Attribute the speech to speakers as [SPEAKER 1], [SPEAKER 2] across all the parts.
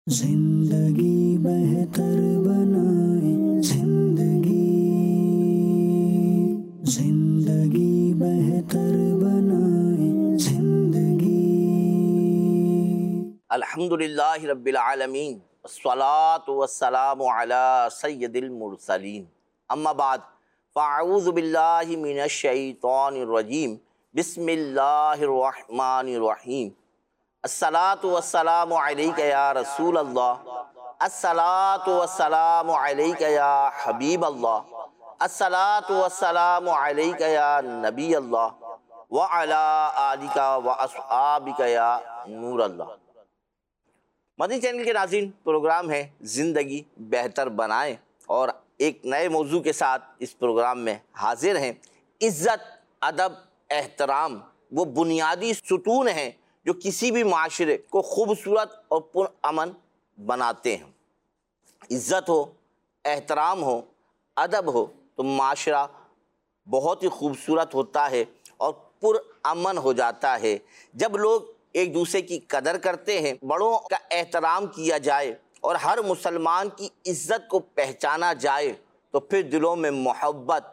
[SPEAKER 1] زندگی بہتر بنائیں، زندگی بہتر بنائیں، زندگی۔
[SPEAKER 2] الحمدللہ رب العالمین، والصلاة والسلام علی سید المرسلین، اما بعد فاعوذ باللہ من الشیطان الرجیم، بسم اللہ الرحمن الرحیم۔ الصلاة والسلام علیک یا رسول اللہ، الصلاة والسلام علیک یا حبیب اللہ، الصلاة والسلام علیک یا نبی اللہ، وعلی آلک واصحابک یا نور اللہ۔ مدنی چینل کے ناظرین، پروگرام ہے زندگی بہتر بنائیں، اور ایک نئے موضوع کے ساتھ اس پروگرام میں حاضر ہیں۔ عزت، ادب، احترام وہ بنیادی ستون ہیں جو کسی بھی معاشرے کو خوبصورت اور پرامن بناتے ہیں۔ عزت ہو، احترام ہو، ادب ہو تو معاشرہ بہت ہی خوبصورت ہوتا ہے اور پرامن ہو جاتا ہے۔ جب لوگ ایک دوسرے کی قدر کرتے ہیں، بڑوں کا احترام کیا جائے اور ہر مسلمان کی عزت کو پہچانا جائے تو پھر دلوں میں محبت،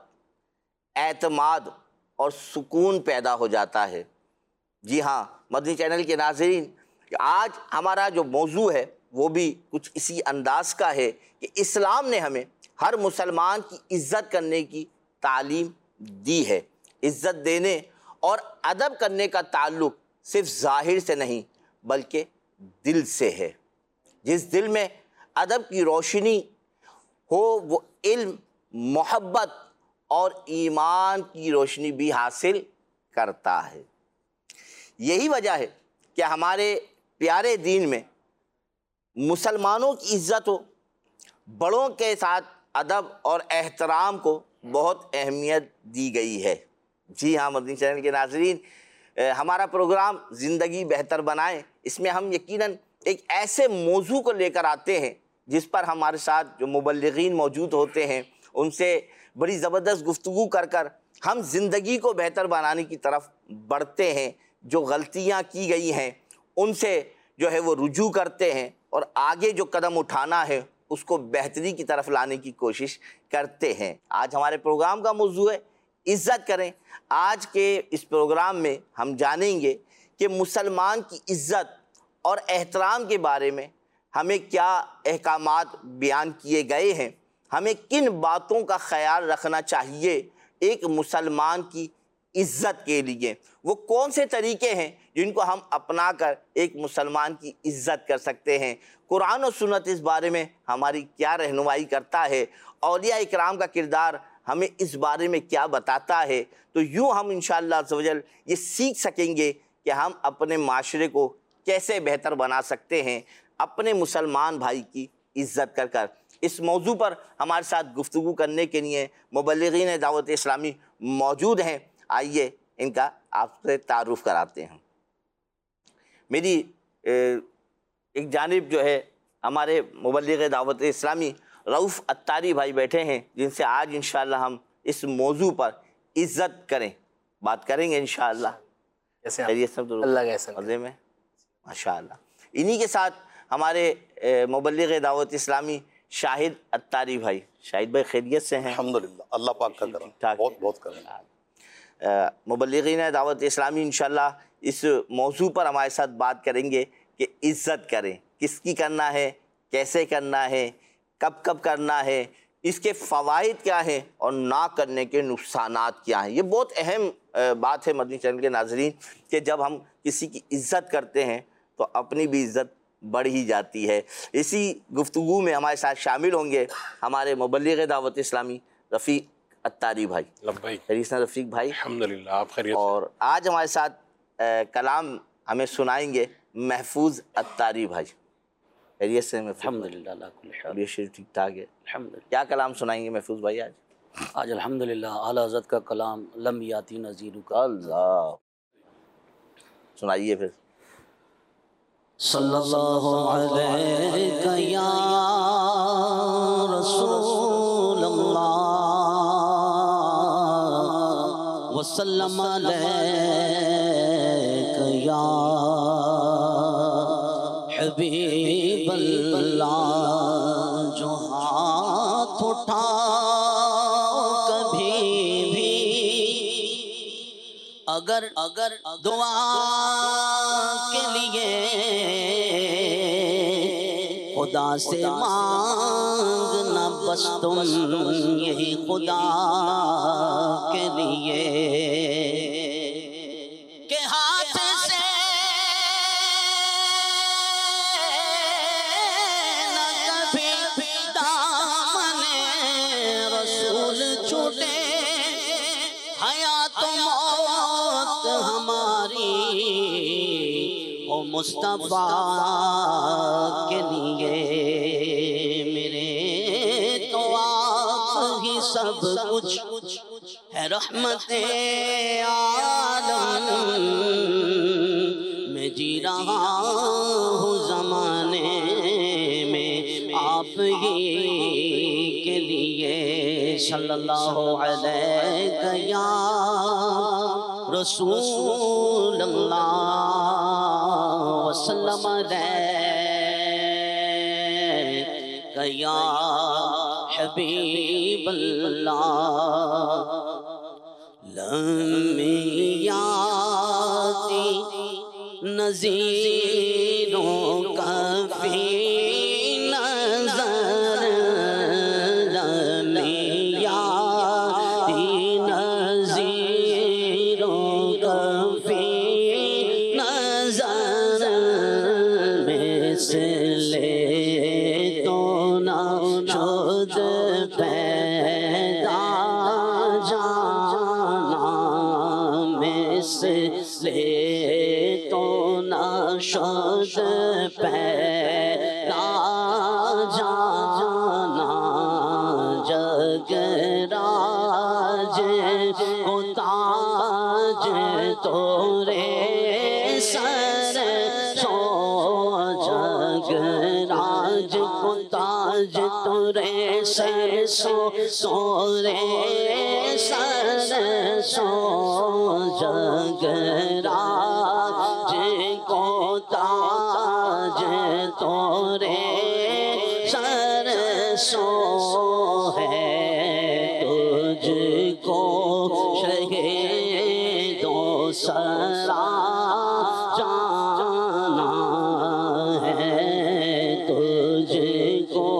[SPEAKER 2] اعتماد اور سکون پیدا ہو جاتا ہے۔ جی ہاں مدنی چینل کے ناظرین، آج ہمارا جو موضوع ہے وہ بھی کچھ اسی انداز کا ہے کہ اسلام نے ہمیں ہر مسلمان کی عزت کرنے کی تعلیم دی ہے۔ عزت دینے اور ادب کرنے کا تعلق صرف ظاہر سے نہیں بلکہ دل سے ہے۔ جس دل میں ادب کی روشنی ہو وہ علم، محبت اور ایمان کی روشنی بھی حاصل کرتا ہے۔ یہی وجہ ہے کہ ہمارے پیارے دین میں مسلمانوں کی عزت ہو، بڑوں کے ساتھ ادب اور احترام کو بہت اہمیت دی گئی ہے۔ جی ہاں مدنی چینل کے ناظرین، ہمارا پروگرام زندگی بہتر بنائیں، اس میں ہم یقیناً ایک ایسے موضوع کو لے کر آتے ہیں جس پر ہمارے ساتھ جو مبلغین موجود ہوتے ہیں ان سے بڑی زبردست گفتگو کر کر ہم زندگی کو بہتر بنانے کی طرف بڑھتے ہیں۔ جو غلطیاں کی گئی ہیں ان سے جو ہے وہ رجوع کرتے ہیں اور آگے جو قدم اٹھانا ہے اس کو بہتری کی طرف لانے کی کوشش کرتے ہیں۔ آج ہمارے پروگرام کا موضوع ہے عزت کریں۔ آج کے اس پروگرام میں ہم جانیں گے کہ مسلمان کی عزت اور احترام کے بارے میں ہمیں کیا احکامات بیان کیے گئے ہیں، ہمیں کن باتوں کا خیال رکھنا چاہیے ایک مسلمان کی عزت کے لیے، وہ کون سے طریقے ہیں جن کو ہم اپنا کر ایک مسلمان کی عزت کر سکتے ہیں۔ قرآن و سنت اس بارے میں ہماری کیا رہنمائی کرتا ہے، اولیاء اکرام کا کردار ہمیں اس بارے میں کیا بتاتا ہے، تو یوں ہم انشاءاللہ عز و جل یہ سیکھ سکیں گے کہ ہم اپنے معاشرے کو کیسے بہتر بنا سکتے ہیں اپنے مسلمان بھائی کی عزت کر کر۔ اس موضوع پر ہمارے ساتھ گفتگو کرنے کے لیے مبلغین دعوت اسلامی موجود ہیں۔ آئیے ان کا آپ سے تعارف کراتے ہیں۔ میری ایک جانب جو ہے ہمارے مبلغ دعوت اسلامی رؤف اتاری بھائی بیٹھے ہیں جن سے آج انشاءاللہ ہم اس موضوع پر عزت کریں بات کریں گے انشاءاللہ۔ خیریت سے
[SPEAKER 3] اللہ کیسے
[SPEAKER 2] مزے میں ماشاءاللہ۔ انہی کے ساتھ ہمارے مبلغ دعوت اسلامی شاہد اتاری بھائی۔ شاہد بھائی خیریت سے ہیں؟
[SPEAKER 4] الحمدللہ، اللہ پاک کا کرم، بہت بہت کرم۔
[SPEAKER 2] مبلغین دعوت اسلامی انشاءاللہ اس موضوع پر ہمارے ساتھ بات کریں گے کہ عزت کریں، کس کی کرنا ہے، کیسے کرنا ہے، کب کب کرنا ہے، اس کے فوائد کیا ہیں اور نہ کرنے کے نقصانات کیا ہیں۔ یہ بہت اہم بات ہے مدنی چینل کے ناظرین کہ جب ہم کسی کی عزت کرتے ہیں تو اپنی بھی عزت بڑھ ہی جاتی ہے۔ اسی گفتگو میں ہمارے ساتھ شامل ہوں گے ہمارے مبلغ دعوت اسلامی رفیق اتاری بھائی۔
[SPEAKER 4] لبیک۔
[SPEAKER 2] خیریت سے رفیق بھائی؟
[SPEAKER 4] الحمدللہ، آپ خیریت سے؟
[SPEAKER 2] اور آج ہمارے ساتھ کلام ہمیں سنائیں گے محفوظ اتاری بھائی۔ خیریت سے محفوظ؟
[SPEAKER 3] الحمدللہ اللہ کل حال،
[SPEAKER 2] طبیعت شریف ٹھیک ٹھاک ہے؟
[SPEAKER 3] الحمدللہ۔
[SPEAKER 2] کیا کلام سنائیں گے محفوظ بھائی آج؟
[SPEAKER 3] آج الحمدللہ اعلیٰ حضرت کا کلام لم یاتی نذیر کا۔
[SPEAKER 2] اللہ سنائیے پھر۔
[SPEAKER 1] صلی اللہ علیہ یا رسول اللہ وسلم علیک یا حبیب اللہ اللہ جو ہاتھ اٹھا کبھی بھی اگر دعا کے لیے خدا سے مانگنا بس تم یہی خدا کے لیے کہ ہاتھ سے نہ کبھی دامن رسول چھوٹے حیات و موت ہماری او مصطفیٰ کے لیے میرے تو آپ ہی سب کچھ ہے رحمت عالم میں جی رہا ہوں زمانے میں آپ ہی کے لیے صلی اللہ علیہ یا رسول اللہ وسلم علیک یا حبیب اللہ لمیاتی نظیروں کا فی نظر لمیاتی نظیروں کا فی نظر مثل تو نہ شد پیدا جانا مثل تو نہ شد پیدا جانا جگ راج کو تاج تورے سر سو جگ راج کو تاج تورے سر سورے سر سو جگ راج کو تاج تورے سر سو ہے تجھ کو شہیدوں سرا جانا ہے تجھ کو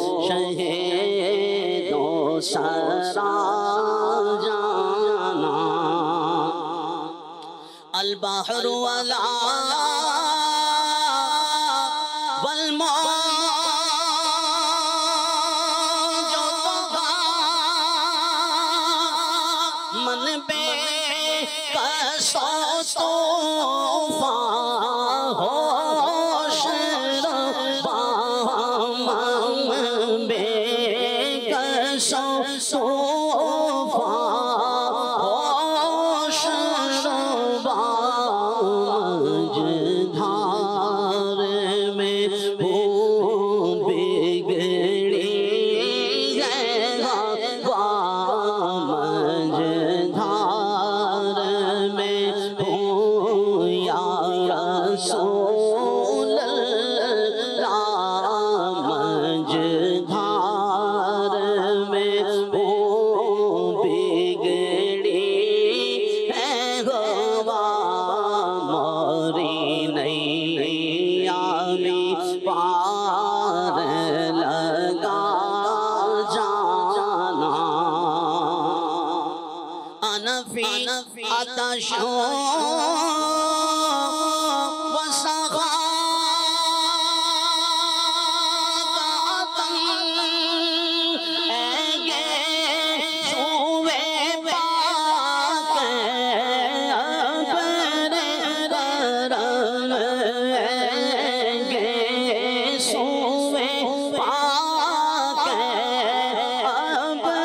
[SPEAKER 1] شہیدوں سرا جانا البحر والا من بے کسو طوفان ہوش ربا من بے کسو طوفان ہوش ربا مجھدھار میں بھون بگڑی رسول اللہ مجھدھار میں وہ بگڑی ہے ہوا موری نہیں آمی پار لگا جانا انا فی آتشوں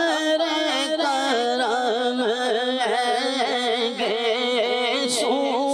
[SPEAKER 1] سو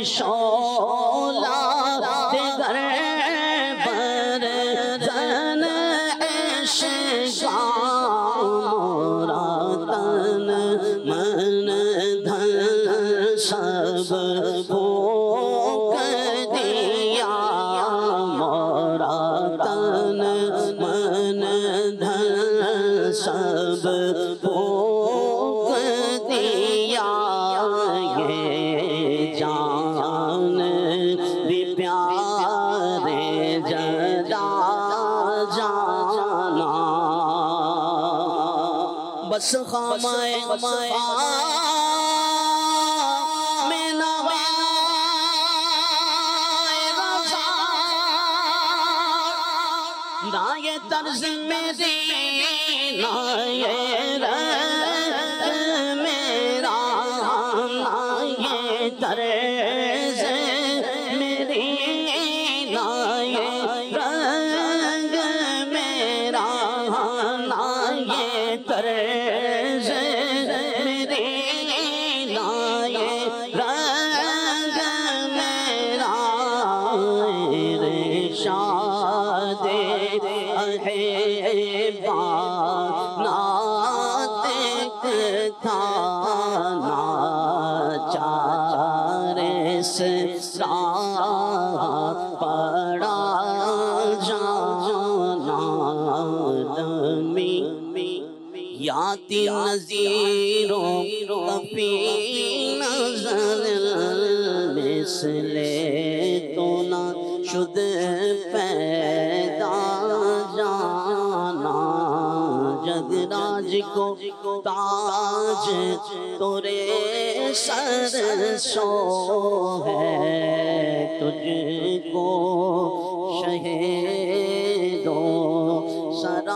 [SPEAKER 1] شولا دیگر پر زن عشقا مورا تن من دھن سب پھونک دیا مورا تن من دھن سب پھونک دیا یہ جان بھی پیارے جدا جانا بس خامائے میں نوائے رضا نہ یہ طرز میری نہ یہ رنگ میرا نہ یہ طرز میری نہ یہ رنگ میرا نہ یہ طرز میری نہ یہ رنگ میرا ارشاد احبا ناطق تھا ناچار سرا پڑا جانا یاتی نظیروں کفی نظر مثل تو نہ شد پیدا جانا جگراج کو تاج تورے سر سو ہے تجھ کو شہیدوں سرا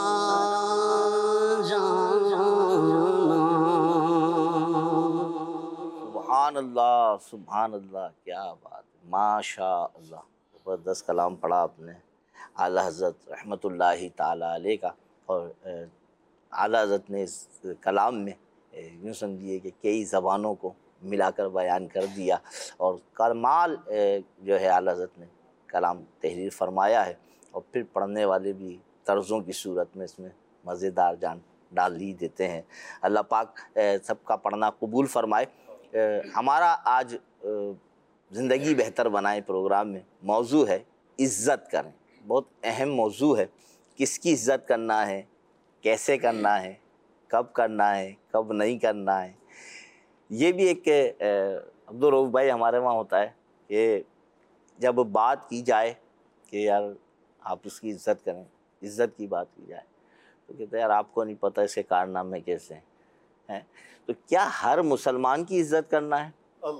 [SPEAKER 2] سبحان اللہ، کیا بات، ماشاء اللہ، زبردست کلام پڑھا آپ نے اعلیٰ حضرت رحمۃ اللہ تعالیٰ علیہ کا۔ اور اعلیٰ حضرت نے اس کلام میں یوں سمجھیے کہ کئی زبانوں کو ملا کر بیان کر دیا، اور کمال جو ہے اعلیٰ حضرت نے کلام تحریر فرمایا ہے، اور پھر پڑھنے والے بھی طرزوں کی صورت میں اس میں مزیدار جان ڈال ہی دیتے ہیں۔ اللہ پاک سب کا پڑھنا قبول فرمائے۔ ہمارا آج زندگی بہتر بنائے پروگرام میں موضوع ہے عزت کریں۔ بہت اہم موضوع ہے، کس کی عزت کرنا ہے، کیسے کرنا ہے، کب کرنا ہے، کب نہیں کرنا ہے۔ یہ بھی ایک عبدالرؤف بھائی ہمارے وہاں ہوتا ہے کہ جب بات کی جائے کہ یار آپ اس کی عزت کریں، عزت کی بات کی جائے، تو کہتے ہیں یار آپ کو نہیں پتہ اس کے کارنامے کیسے ہیں۔ تو کیا ہر مسلمان کی عزت کرنا ہے؟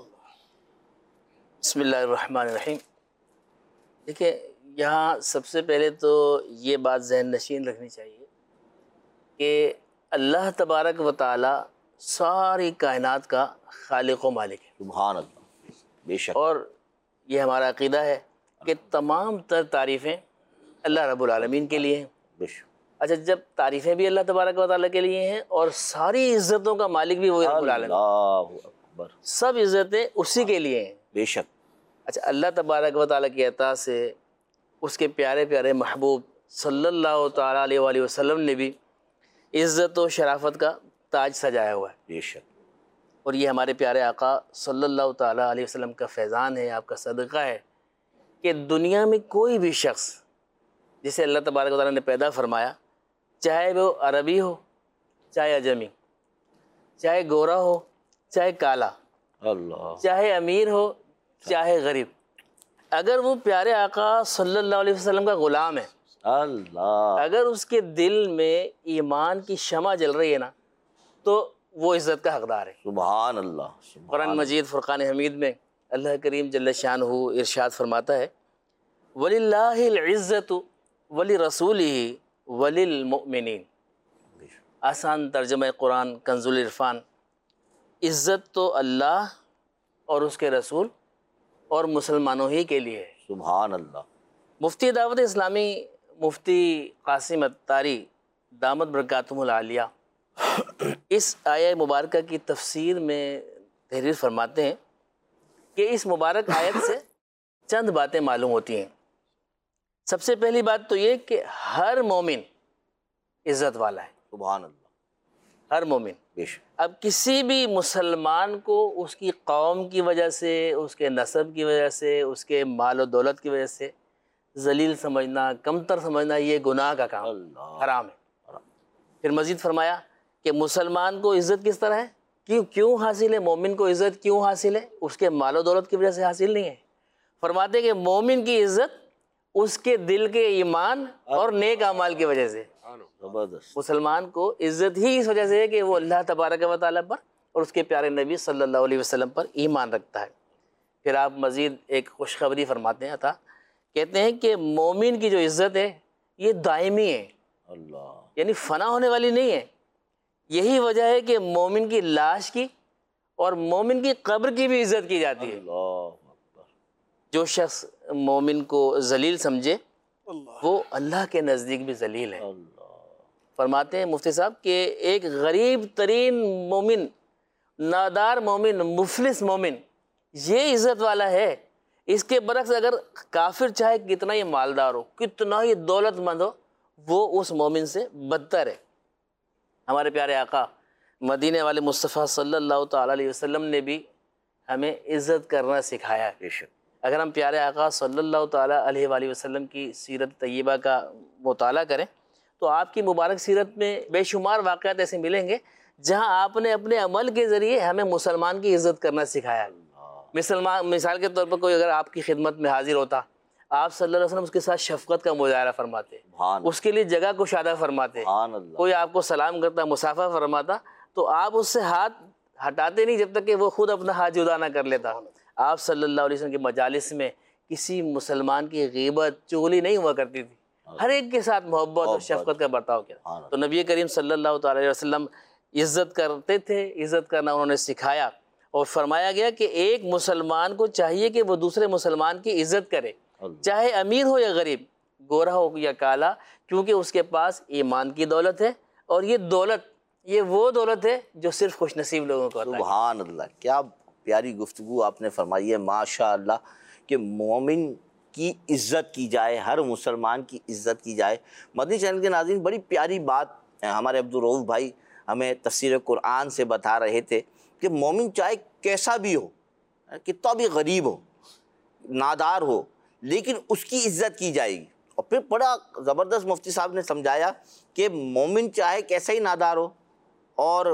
[SPEAKER 3] بسم اللہ الرحمن الرحیم۔ دیکھیں، یہاں سب سے پہلے تو یہ بات ذہن نشین رکھنی چاہیے کہ اللہ تبارک و تعالی ساری کائنات کا خالق و مالک ہے۔
[SPEAKER 2] سبحان اللہ، بے شک۔
[SPEAKER 3] اور یہ ہمارا عقیدہ ہے کہ تمام تر تعریفیں اللہ رب العالمین کے لیے ہیں۔
[SPEAKER 2] بے شک۔
[SPEAKER 3] اچھا، جب تعریفیں بھی اللہ تبارک و تعالیٰ کے لیے ہیں اور ساری عزتوں کا مالک بھی وہی رب العالمین،
[SPEAKER 2] اللہ اکبر،
[SPEAKER 3] سب عزتیں اسی کے لیے ہیں۔
[SPEAKER 2] بے شک۔
[SPEAKER 3] اچھا، اللہ تبارک و تعالیٰ کی عطا سے اس کے پیارے پیارے محبوب صلی اللہ تعالیٰ علیہ وآلہ وسلم نے بھی عزت و شرافت کا تاج سجایا ہوا ہے۔
[SPEAKER 2] بے شک۔
[SPEAKER 3] اور یہ ہمارے پیارے آقا صلی اللہ تعالیٰ علیہ وسلم کا فیضان ہے، آپ کا صدقہ ہے کہ دنیا میں کوئی بھی شخص جسے اللہ تبارک و تعالیٰ نے پیدا فرمایا، چاہے وہ عربی ہو، چاہے عجمی، چاہے گورا ہو، چاہے کالا،
[SPEAKER 2] اللہ،
[SPEAKER 3] چاہے امیر ہو، چاہے غریب، اگر وہ پیارے آقا صلی اللہ علیہ وسلم کا غلام ہے،
[SPEAKER 2] اللہ،
[SPEAKER 3] اگر اس کے دل میں ایمان کی شمع جل رہی ہے نا، تو وہ عزت کا حقدار ہے۔
[SPEAKER 2] سبحان اللہ،
[SPEAKER 3] قرآن مجید فرقان حمید میں اللہ کریم جل شانہ ارشاد فرماتا ہے، وَلِلَّهِ الْعِزَّةُ وَلِرَسُولِهِ وَلِلْمُؤْمِنِينَ۔ آسان ترجمہ قرآن کنز العرفان، عزت تو اللہ اور اس کے رسول اور مسلمانوں ہی کے لیے ہے۔
[SPEAKER 2] سبحان اللہ۔
[SPEAKER 3] مفتی دعوت اسلامی مفتی قاسم اتاری دامت برکاتہم العالیہ اس آیہ مبارکہ کی تفسیر میں تحریر فرماتے ہیں کہ اس مبارک آیت سے چند باتیں معلوم ہوتی ہیں۔ سب سے پہلی بات تو یہ کہ ہر مومن عزت والا ہے،
[SPEAKER 2] سبحان اللہ،
[SPEAKER 3] ہر مومن۔
[SPEAKER 2] بے شک،
[SPEAKER 3] اب کسی بھی مسلمان کو اس کی قوم کی وجہ سے، اس کے نسب کی وجہ سے، اس کے مال و دولت کی وجہ سے ذلیل سمجھنا، کمتر سمجھنا، یہ گناہ کا کام،
[SPEAKER 2] اللہ،
[SPEAKER 3] حرام ہے۔ پھر مزید فرمایا کہ مسلمان کو عزت کس طرح ہے، کیوں حاصل ہے، مومن کو عزت کیوں حاصل ہے، اس کے مال و دولت کی وجہ سے حاصل نہیں ہے۔ فرماتے کہ مومن کی عزت اس کے دل کے ایمان اور نیک اعمال کی وجہ سے۔
[SPEAKER 2] زبردست،
[SPEAKER 3] مسلمان کو عزت ہی اس وجہ سے ہے کہ وہ اللہ تبارک و تعالیٰ پر اور اس کے پیارے نبی صلی اللہ علیہ وسلم پر ایمان رکھتا ہے۔ پھر آپ مزید ایک خوشخبری فرماتے ہیں عطا، کہتے ہیں کہ مومن کی جو عزت ہے یہ دائمی ہے،
[SPEAKER 2] اللہ،
[SPEAKER 3] یعنی فنا ہونے والی نہیں ہے۔ یہی وجہ ہے کہ مومن کی لاش کی اور مومن کی قبر کی بھی عزت کی جاتی ہے۔
[SPEAKER 2] اللہ اکبر،
[SPEAKER 3] جو شخص مومن کو ذلیل سمجھے وہ اللہ کے نزدیک بھی ذلیل ہے۔
[SPEAKER 2] اللہ،
[SPEAKER 3] فرماتے ہیں مفتی صاحب کہ ایک غریب ترین مومن، نادار مومن، مفلس مومن یہ عزت والا ہے۔ اس کے برعکس اگر کافر چاہے کتنا ہی مالدار ہو، کتنا ہی دولت مند ہو، وہ اس مومن سے بدتر ہے۔ ہمارے پیارے آقا مدینے والے مصطفیٰ صلی اللہ تعالیٰ علیہ وسلم نے بھی ہمیں عزت کرنا سکھایا ہے۔
[SPEAKER 2] بے شک،
[SPEAKER 3] اگر ہم پیارے آقا صلی اللہ تعالیٰ علیہ وآلہ وسلم کی سیرت طیبہ کا مطالعہ کریں تو آپ کی مبارک سیرت میں بے شمار واقعات ایسے ملیں گے جہاں آپ نے اپنے عمل کے ذریعے ہمیں مسلمان کی عزت کرنا سکھایا۔ مثال کے طور پر کوئی اگر آپ کی خدمت میں حاضر ہوتا، آپ صلی اللہ علیہ وسلم اس کے ساتھ شفقت کا مظاہرہ فرماتے، اس کے لیے جگہ کشادہ فرماتے، کوئی آپ کو سلام کرتا، مصافحہ فرماتا تو آپ اس سے ہاتھ ہٹاتے نہیں جب تک کہ وہ خود اپنا ہاتھ جدا نہ کر لیتا۔ آپ صلی اللہ علیہ وسلم کے مجالس میں کسی مسلمان کی غیبت، چغلی نہیں ہوا کرتی تھی، ہر ایک کے ساتھ محبت اور شفقت کا برتاؤ کیا۔ تو نبی کریم صلی اللہ تعالیٰ علیہ وسلم عزت کرتے تھے، عزت کرنا انہوں نے سکھایا، اور فرمایا گیا کہ ایک مسلمان کو چاہیے کہ وہ دوسرے مسلمان کی عزت کرے، چاہے امیر ہو یا غریب، گورا ہو یا کالا، کیونکہ اس کے پاس ایمان کی دولت ہے، اور یہ دولت یہ وہ دولت ہے جو صرف خوش نصیب لوگوں کو عطا ہے۔
[SPEAKER 2] سبحان اللہ، کیا پیاری گفتگو آپ نے فرمائی ہے، ماشاء اللہ، کہ مومن کی عزت کی جائے، ہر مسلمان کی عزت کی جائے۔ مدنی چینل کے ناظرین، بڑی پیاری بات ہمارے عبدالرؤوف بھائی ہمیں تفسیر قرآن سے بتا رہے تھے کہ مومن چاہے کیسا بھی ہو، کتنا بھی غریب ہو، نادار ہو، لیکن اس کی عزت کی جائے گی۔ اور پھر بڑا زبردست مفتی صاحب نے سمجھایا کہ مومن چاہے کیسا ہی نادار ہو، اور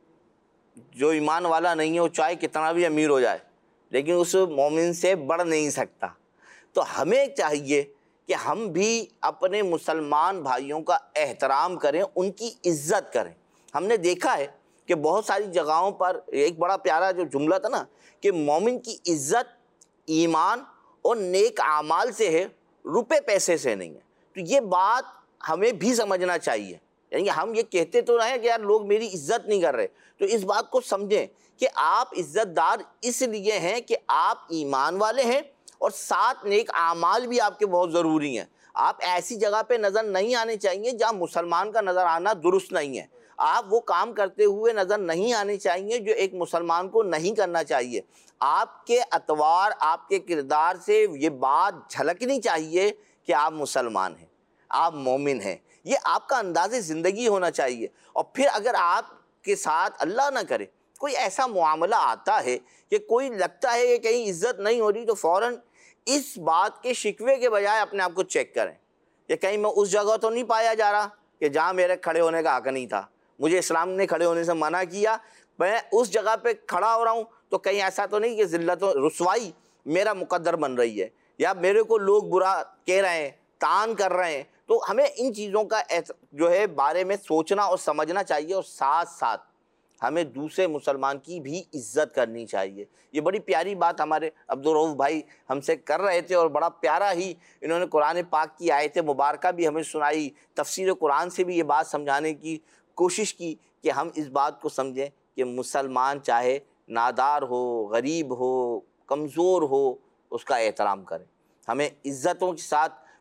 [SPEAKER 2] جو ایمان والا نہیں ہے وہ چاہے کتنا بھی امیر ہو جائے، لیکن اس مومن سے بڑھ نہیں سکتا۔ تو ہمیں چاہیے کہ ہم بھی اپنے مسلمان بھائیوں کا احترام کریں، ان کی عزت کریں۔ ہم نے دیکھا ہے کہ بہت ساری جگہوں پر ایک بڑا پیارا جو جملہ تھا نا کہ مومن کی عزت ایمان اور نیک اعمال سے ہے، روپے پیسے سے نہیں ہے۔ تو یہ بات ہمیں بھی سمجھنا چاہیے، یعنی ہم یہ کہتے تو رہے کہ یار لوگ میری عزت نہیں کر رہے، تو اس بات کو سمجھیں کہ آپ عزت دار اس لیے ہیں کہ آپ ایمان والے ہیں، اور ساتھ نیک اعمال بھی آپ کے بہت ضروری ہیں۔ آپ ایسی جگہ پہ نظر نہیں آنے چاہیے جہاں مسلمان کا نظر آنا درست نہیں ہے، آپ وہ کام کرتے ہوئے نظر نہیں آنے چاہیے جو ایک مسلمان کو نہیں کرنا چاہیے۔ آپ کے اطوار، آپ کے کردار سے یہ بات جھلکنی چاہیے کہ آپ مسلمان ہیں، آپ مومن ہیں، یہ آپ کا انداز زندگی ہونا چاہیے۔ اور پھر اگر آپ کے ساتھ اللہ نہ کرے کوئی ایسا معاملہ آتا ہے کہ کوئی لگتا ہے کہ کہیں عزت نہیں ہو رہی، تو فوراً اس بات کے شکوے کے بجائے اپنے آپ کو چیک کریں کہ کہیں میں اس جگہ تو نہیں پایا جا رہا کہ جہاں میرے کھڑے ہونے کا حق نہیں تھا، مجھے اسلام نے کھڑے ہونے سے منع کیا، میں اس جگہ پہ کھڑا ہو رہا ہوں، تو کہیں ایسا تو نہیں کہ ذلت و رسوائی میرا مقدر بن رہی ہے، یا میرے کو لوگ برا کہہ رہے ہیں، تان کر رہے ہیں۔ تو ہمیں ان چیزوں کا جو ہے بارے میں سوچنا اور سمجھنا چاہیے، اور ساتھ ساتھ ہمیں دوسرے مسلمان کی بھی عزت کرنی چاہیے۔ یہ بڑی پیاری بات ہمارے عبدالرؤوف بھائی ہم سے کر رہے تھے، اور بڑا پیارا ہی انہوں نے قرآن پاک کی آیت مبارکہ بھی ہمیں سنائی، تفسیر قرآن سے بھی یہ بات سمجھانے کی کوشش کی کہ ہم اس بات کو سمجھیں کہ مسلمان چاہے نادار ہو، غریب ہو، کمزور ہو، اس کا احترام کریں۔ ہمیں عزتوں کے ساتھ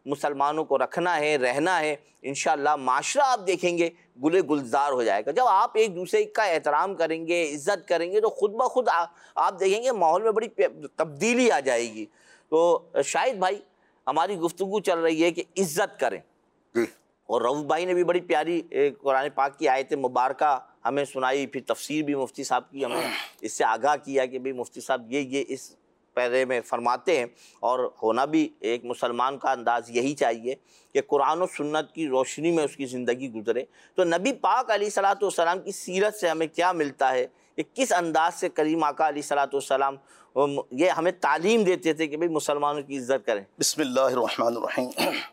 [SPEAKER 2] مسلمانوں کو رکھنا ہے، رہنا ہے، انشاءاللہ معاشرہ آپ دیکھیں گے گلے گلزار ہو جائے گا۔ جب آپ ایک دوسرے کا احترام کریں گے، عزت کریں گے، تو خود بخود آپ دیکھیں گے ماحول میں بڑی تبدیلی آ جائے گی۔ تو شاہد بھائی، ہماری گفتگو چل رہی ہے کہ عزت کریں، اور رؤوف بھائی نے بھی بڑی پیاری قرآن پاک کی آیت مبارکہ ہمیں سنائی، پھر تفسیر بھی مفتی صاحب کی ہمیں اس سے آگاہ کیا کہ بھئی مفتی صاحب یہ اس پیرے میں فرماتے ہیں، اور ہونا بھی ایک مسلمان کا انداز یہی چاہیے کہ قرآن و سنت کی روشنی میں اس کی زندگی گزرے۔ تو نبی پاک علیہ الصلوۃ والسلام کی سیرت سے ہمیں کیا ملتا ہے کہ کس انداز سے کریم آقا علیہ الصلوۃ والسلام یہ ہمیں تعلیم دیتے تھے کہ بھئی مسلمانوں کی عزت کریں؟
[SPEAKER 4] بسم اللہ الرحمن الرحیم۔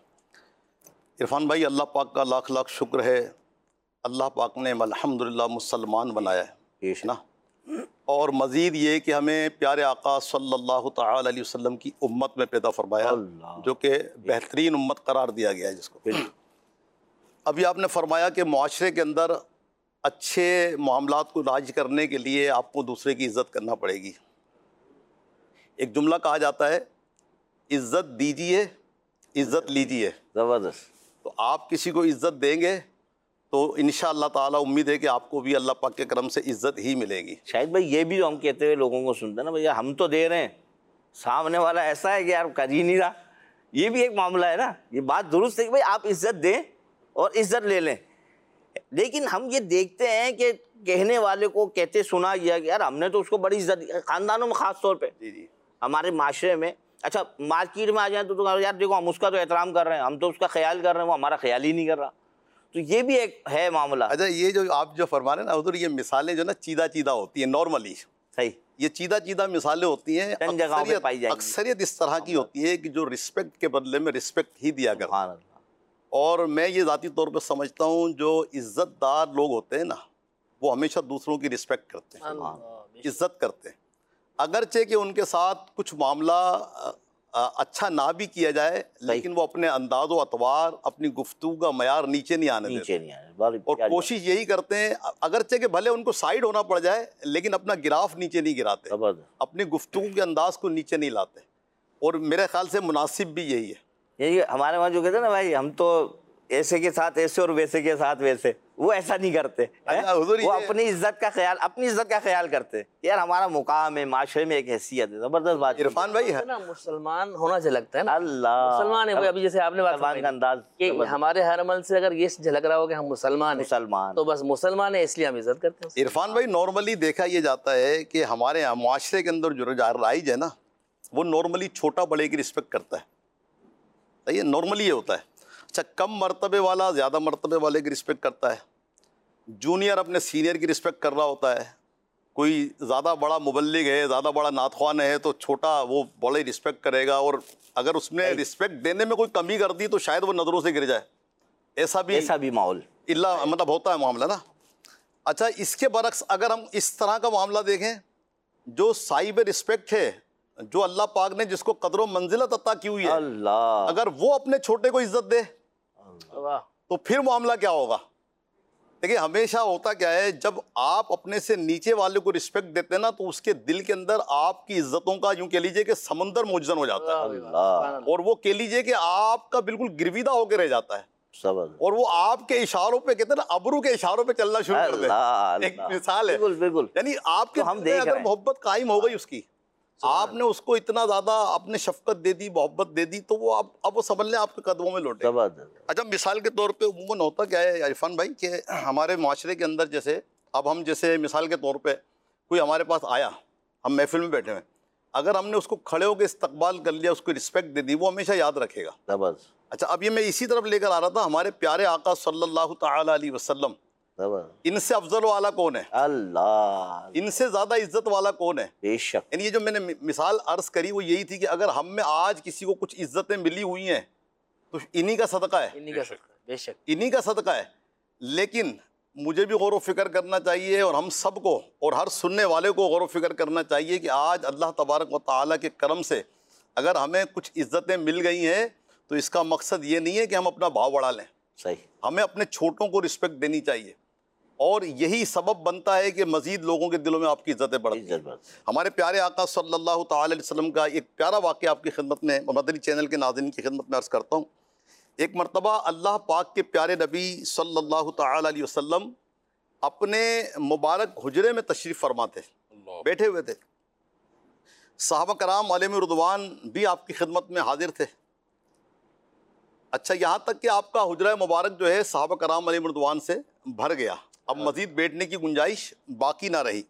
[SPEAKER 4] عرفان بھائی، اللہ پاک کا لاکھ لاکھ شکر ہے، اللہ پاک نے الحمدللہ مسلمان بنایا ہے نا، اور مزید یہ کہ ہمیں پیارے آقا صلی اللہ تعالی علیہ وسلم کی امت میں پیدا فرمایا، جو کہ بہترین امت قرار دیا گیا ہے جس کو۔ ابھی آپ نے فرمایا کہ معاشرے کے اندر اچھے معاملات کو راج کرنے کے لیے آپ کو دوسرے کی عزت کرنا پڑے گی۔ ایک جملہ کہا جاتا ہے، عزت دیجیے عزت لیجیے۔
[SPEAKER 2] زبردست۔
[SPEAKER 4] تو آپ کسی کو عزت دیں گے تو انشاءاللہ تعالیٰ امید ہے کہ آپ کو بھی اللہ پاک کے کرم سے عزت ہی ملے گی۔
[SPEAKER 2] شاہد بھائی، یہ بھی ہم کہتے ہوئے لوگوں کو سنتے ہیں نا، بھیا ہم تو دے رہے ہیں، سامنے والا ایسا ہے کہ یار کر ہی نہیں رہا، یہ بھی ایک معاملہ ہے نا۔ یہ بات درست ہے کہ بھائی آپ عزت دیں اور عزت لے لیں، لیکن ہم یہ دیکھتے ہیں کہ کہنے والے کو کہتے سنا گیا کہ یار ہم نے تو اس کو بڑی عزت دی، خاندانوں میں خاص طور پہ،
[SPEAKER 4] جی
[SPEAKER 2] ہمارے معاشرے میں۔ اچھا مارکیٹ میں آ جائیں تو یار دیکھو ہم اس کا تو احترام کر رہے ہیں، ہم تو اس کا خیال کر رہے ہیں، وہ ہمارا خیال ہی نہیں کر رہا۔ تو یہ بھی ایک ہے معاملہ۔
[SPEAKER 4] اچھا، یہ جو آپ جو فرما رہے ہیں نا حضور، یہ مثالیں جو نا چیدہ چیدہ ہوتی ہیں نارملی،
[SPEAKER 2] صحیح،
[SPEAKER 4] یہ چیدہ چیدہ مثالیں ہوتی ہیں،
[SPEAKER 2] چند جگہوں پہ پائی جائیں گی۔
[SPEAKER 4] اکثریت اس طرح کی ہوتی ہے کہ جو رسپیکٹ کے بدلے میں رسپیکٹ ہی دیا کرتا ہے۔
[SPEAKER 2] سبحان اللہ۔
[SPEAKER 4] اور میں یہ ذاتی طور پہ سمجھتا ہوں جو عزت دار لوگ ہوتے ہیں نا، وہ ہمیشہ دوسروں کی رسپیکٹ کرتے ہیں، عزت کرتے ہیں، اگرچہ کہ ان کے ساتھ کچھ معاملہ اچھا نہ بھی کیا جائے، لیکن وہ اپنے انداز و اطوار، اپنی گفتگو کا معیار نیچے نہیں آنے دیتے، اور کوشش یہی کرتے ہیں اگرچہ کہ بھلے ان کو سائیڈ ہونا پڑ جائے، لیکن اپنا گراف نیچے نہیں گراتے، اپنی گفتگو کے انداز کو نیچے نہیں لاتے، اور میرے خیال سے مناسب بھی یہی ہے۔
[SPEAKER 2] یہی ہمارے وہاں جو کہتے ہیں نا بھائی ہم تو ایسے کے ساتھ ایسے اور ویسے کے ساتھ ویسے، وہ ایسا نہیں کرتے، وہ اپنی عزت کا خیال کرتے، یار ہمارا مقام ہے، معاشرے میں ایک حیثیت ہے۔ زبردست بات
[SPEAKER 4] عرفان بھائی ہے
[SPEAKER 3] نا، مسلمان ہونا سے لگتا ہے نا،
[SPEAKER 2] اللہ
[SPEAKER 3] مسلمان ہے وہ۔ ابھی جیسے آپ نے بات
[SPEAKER 2] مسلمان کا انداز
[SPEAKER 3] کہ ہمارے ہر عمل سے اگر یہ جھلک رہا ہو کہ ہم مسلمان ہیں، تو بس مسلمان ہیں، اس لیے ہم عزت کرتے ہیں۔
[SPEAKER 4] عرفان بھائی، نارملی دیکھا یہ جاتا ہے کہ ہمارے یہاں معاشرے کے اندر جو رائج ہے نا، وہ نارملی چھوٹا بڑے کی رسپیکٹ کرتا ہے، صحیح ہے، نارملی یہ ہوتا ہے۔ اچھا، کم مرتبے والا زیادہ مرتبے والے کی رسپیکٹ کرتا ہے، جونیئر اپنے سینئر کی رسپیکٹ کر رہا ہوتا ہے، کوئی زیادہ بڑا مبلغ ہے، زیادہ بڑا نعت خوان ہے تو چھوٹا وہ بڑے رسپیکٹ کرے گا، اور اگر اس نے رسپیکٹ دینے میں کوئی کمی کر دی تو شاید وہ نظروں سے گر جائے، ایسا بھی
[SPEAKER 2] ماحول
[SPEAKER 4] مطلب ہوتا ہے معاملہ نا۔ اچھا، اس کے برعکس اگر ہم اس طرح کا معاملہ دیکھیں، جو صاحب رسپیکٹ ہے، جو اللہ پاک نے جس کو قدر و منزلت عطا کی ہوئی ہے، اگر وہ اپنے چھوٹے کو عزت دے تو پھر معاملہ کیا ہوگا؟ دیکھیں، ہمیشہ ہوتا کیا ہے، جب آپ اپنے سے نیچے والے کو رسپیکٹ دیتے ہیں نا، تو اس کے دل کے اندر آپ کی عزتوں کا یوں کہہ لیجئے کہ سمندر موجزن ہو جاتا ہے، اور وہ کہہ لیجئے کہ آپ کا بالکل گرویدہ ہو کے رہ جاتا ہے، اور وہ آپ کے اشاروں پہ کہتے ہیں نا، ابرو کے اشاروں پہ چلنا شروع کر دے۔ ایک مثال ہے، یعنی آپ کے دل میں اگر محبت قائم ہو گئی اس کی، آپ نے اس کو اتنا زیادہ اپنے شفقت دے دی، محبت دے دی، تو وہ اب وہ سمجھ لیں آپ کے قدموں میں لوٹے۔ اچھا، مثال کے طور پہ عموماً ہوتا کیا ہے عرفان بھائی کہ ہمارے معاشرے کے اندر جیسے اب ہم جیسے مثال کے طور پہ کوئی ہمارے پاس آیا، ہم محفل میں بیٹھے ہوئے، اگر ہم نے اس کو کھڑے ہو کے استقبال کر لیا، اس کو رسپیکٹ دے دی، وہ ہمیشہ یاد رکھے گا۔ اچھا، اب یہ میں اسی طرف لے کر آ رہا تھا، ہمارے پیارے آقا صلی اللہ تعالی علیہ وسلم، ان سے افضل والا کون ہے؟ اللہ۔ ان سے زیادہ عزت والا کون ہے؟
[SPEAKER 2] بے شک۔
[SPEAKER 4] یعنی یہ جو میں نے مثال عرض کری وہ یہی تھی کہ اگر ہم میں آج کسی کو کچھ عزتیں ملی ہوئی ہیں تو انہی کا صدقہ ہے،
[SPEAKER 3] بے شک
[SPEAKER 4] انہی کا صدقہ ہے۔ لیکن مجھے بھی غور و فکر کرنا چاہیے، اور ہم سب کو اور ہر سننے والے کو غور و فکر کرنا چاہیے کہ آج اللہ تبارک و تعالیٰ کے کرم سے اگر ہمیں کچھ عزتیں مل گئی ہیں تو اس کا مقصد یہ نہیں ہے کہ ہم اپنا بھاؤ بڑھا لیں،
[SPEAKER 2] صحیح،
[SPEAKER 4] ہمیں اپنے چھوٹوں کو رسپیکٹ دینی چاہیے، اور یہی سبب بنتا ہے کہ مزید لوگوں کے دلوں میں آپ کی عزتیں بڑھتی ہیں۔ ہمارے پیارے آقا صلی اللہ تعالی علیہ وسلم کا ایک پیارا واقعہ آپ کی خدمت میں، مدنی چینل کے ناظرین کی خدمت میں عرض کرتا ہوں۔ ایک مرتبہ اللہ پاک کے پیارے نبی صلی اللہ تعالی علیہ وسلم اپنے مبارک حجرے میں تشریف فرما تھے، بیٹھے ہوئے تھے۔ صحابہ کرام علیہم رضوان بھی آپ کی خدمت میں حاضر تھے۔ اچھا، یہاں تک کہ آپ کا حجرہ مبارک جو ہے صحابہ کرام علیہم رضوان سے بھر گیا، اب مزید بیٹھنے کی گنجائش باقی نہ رہی۔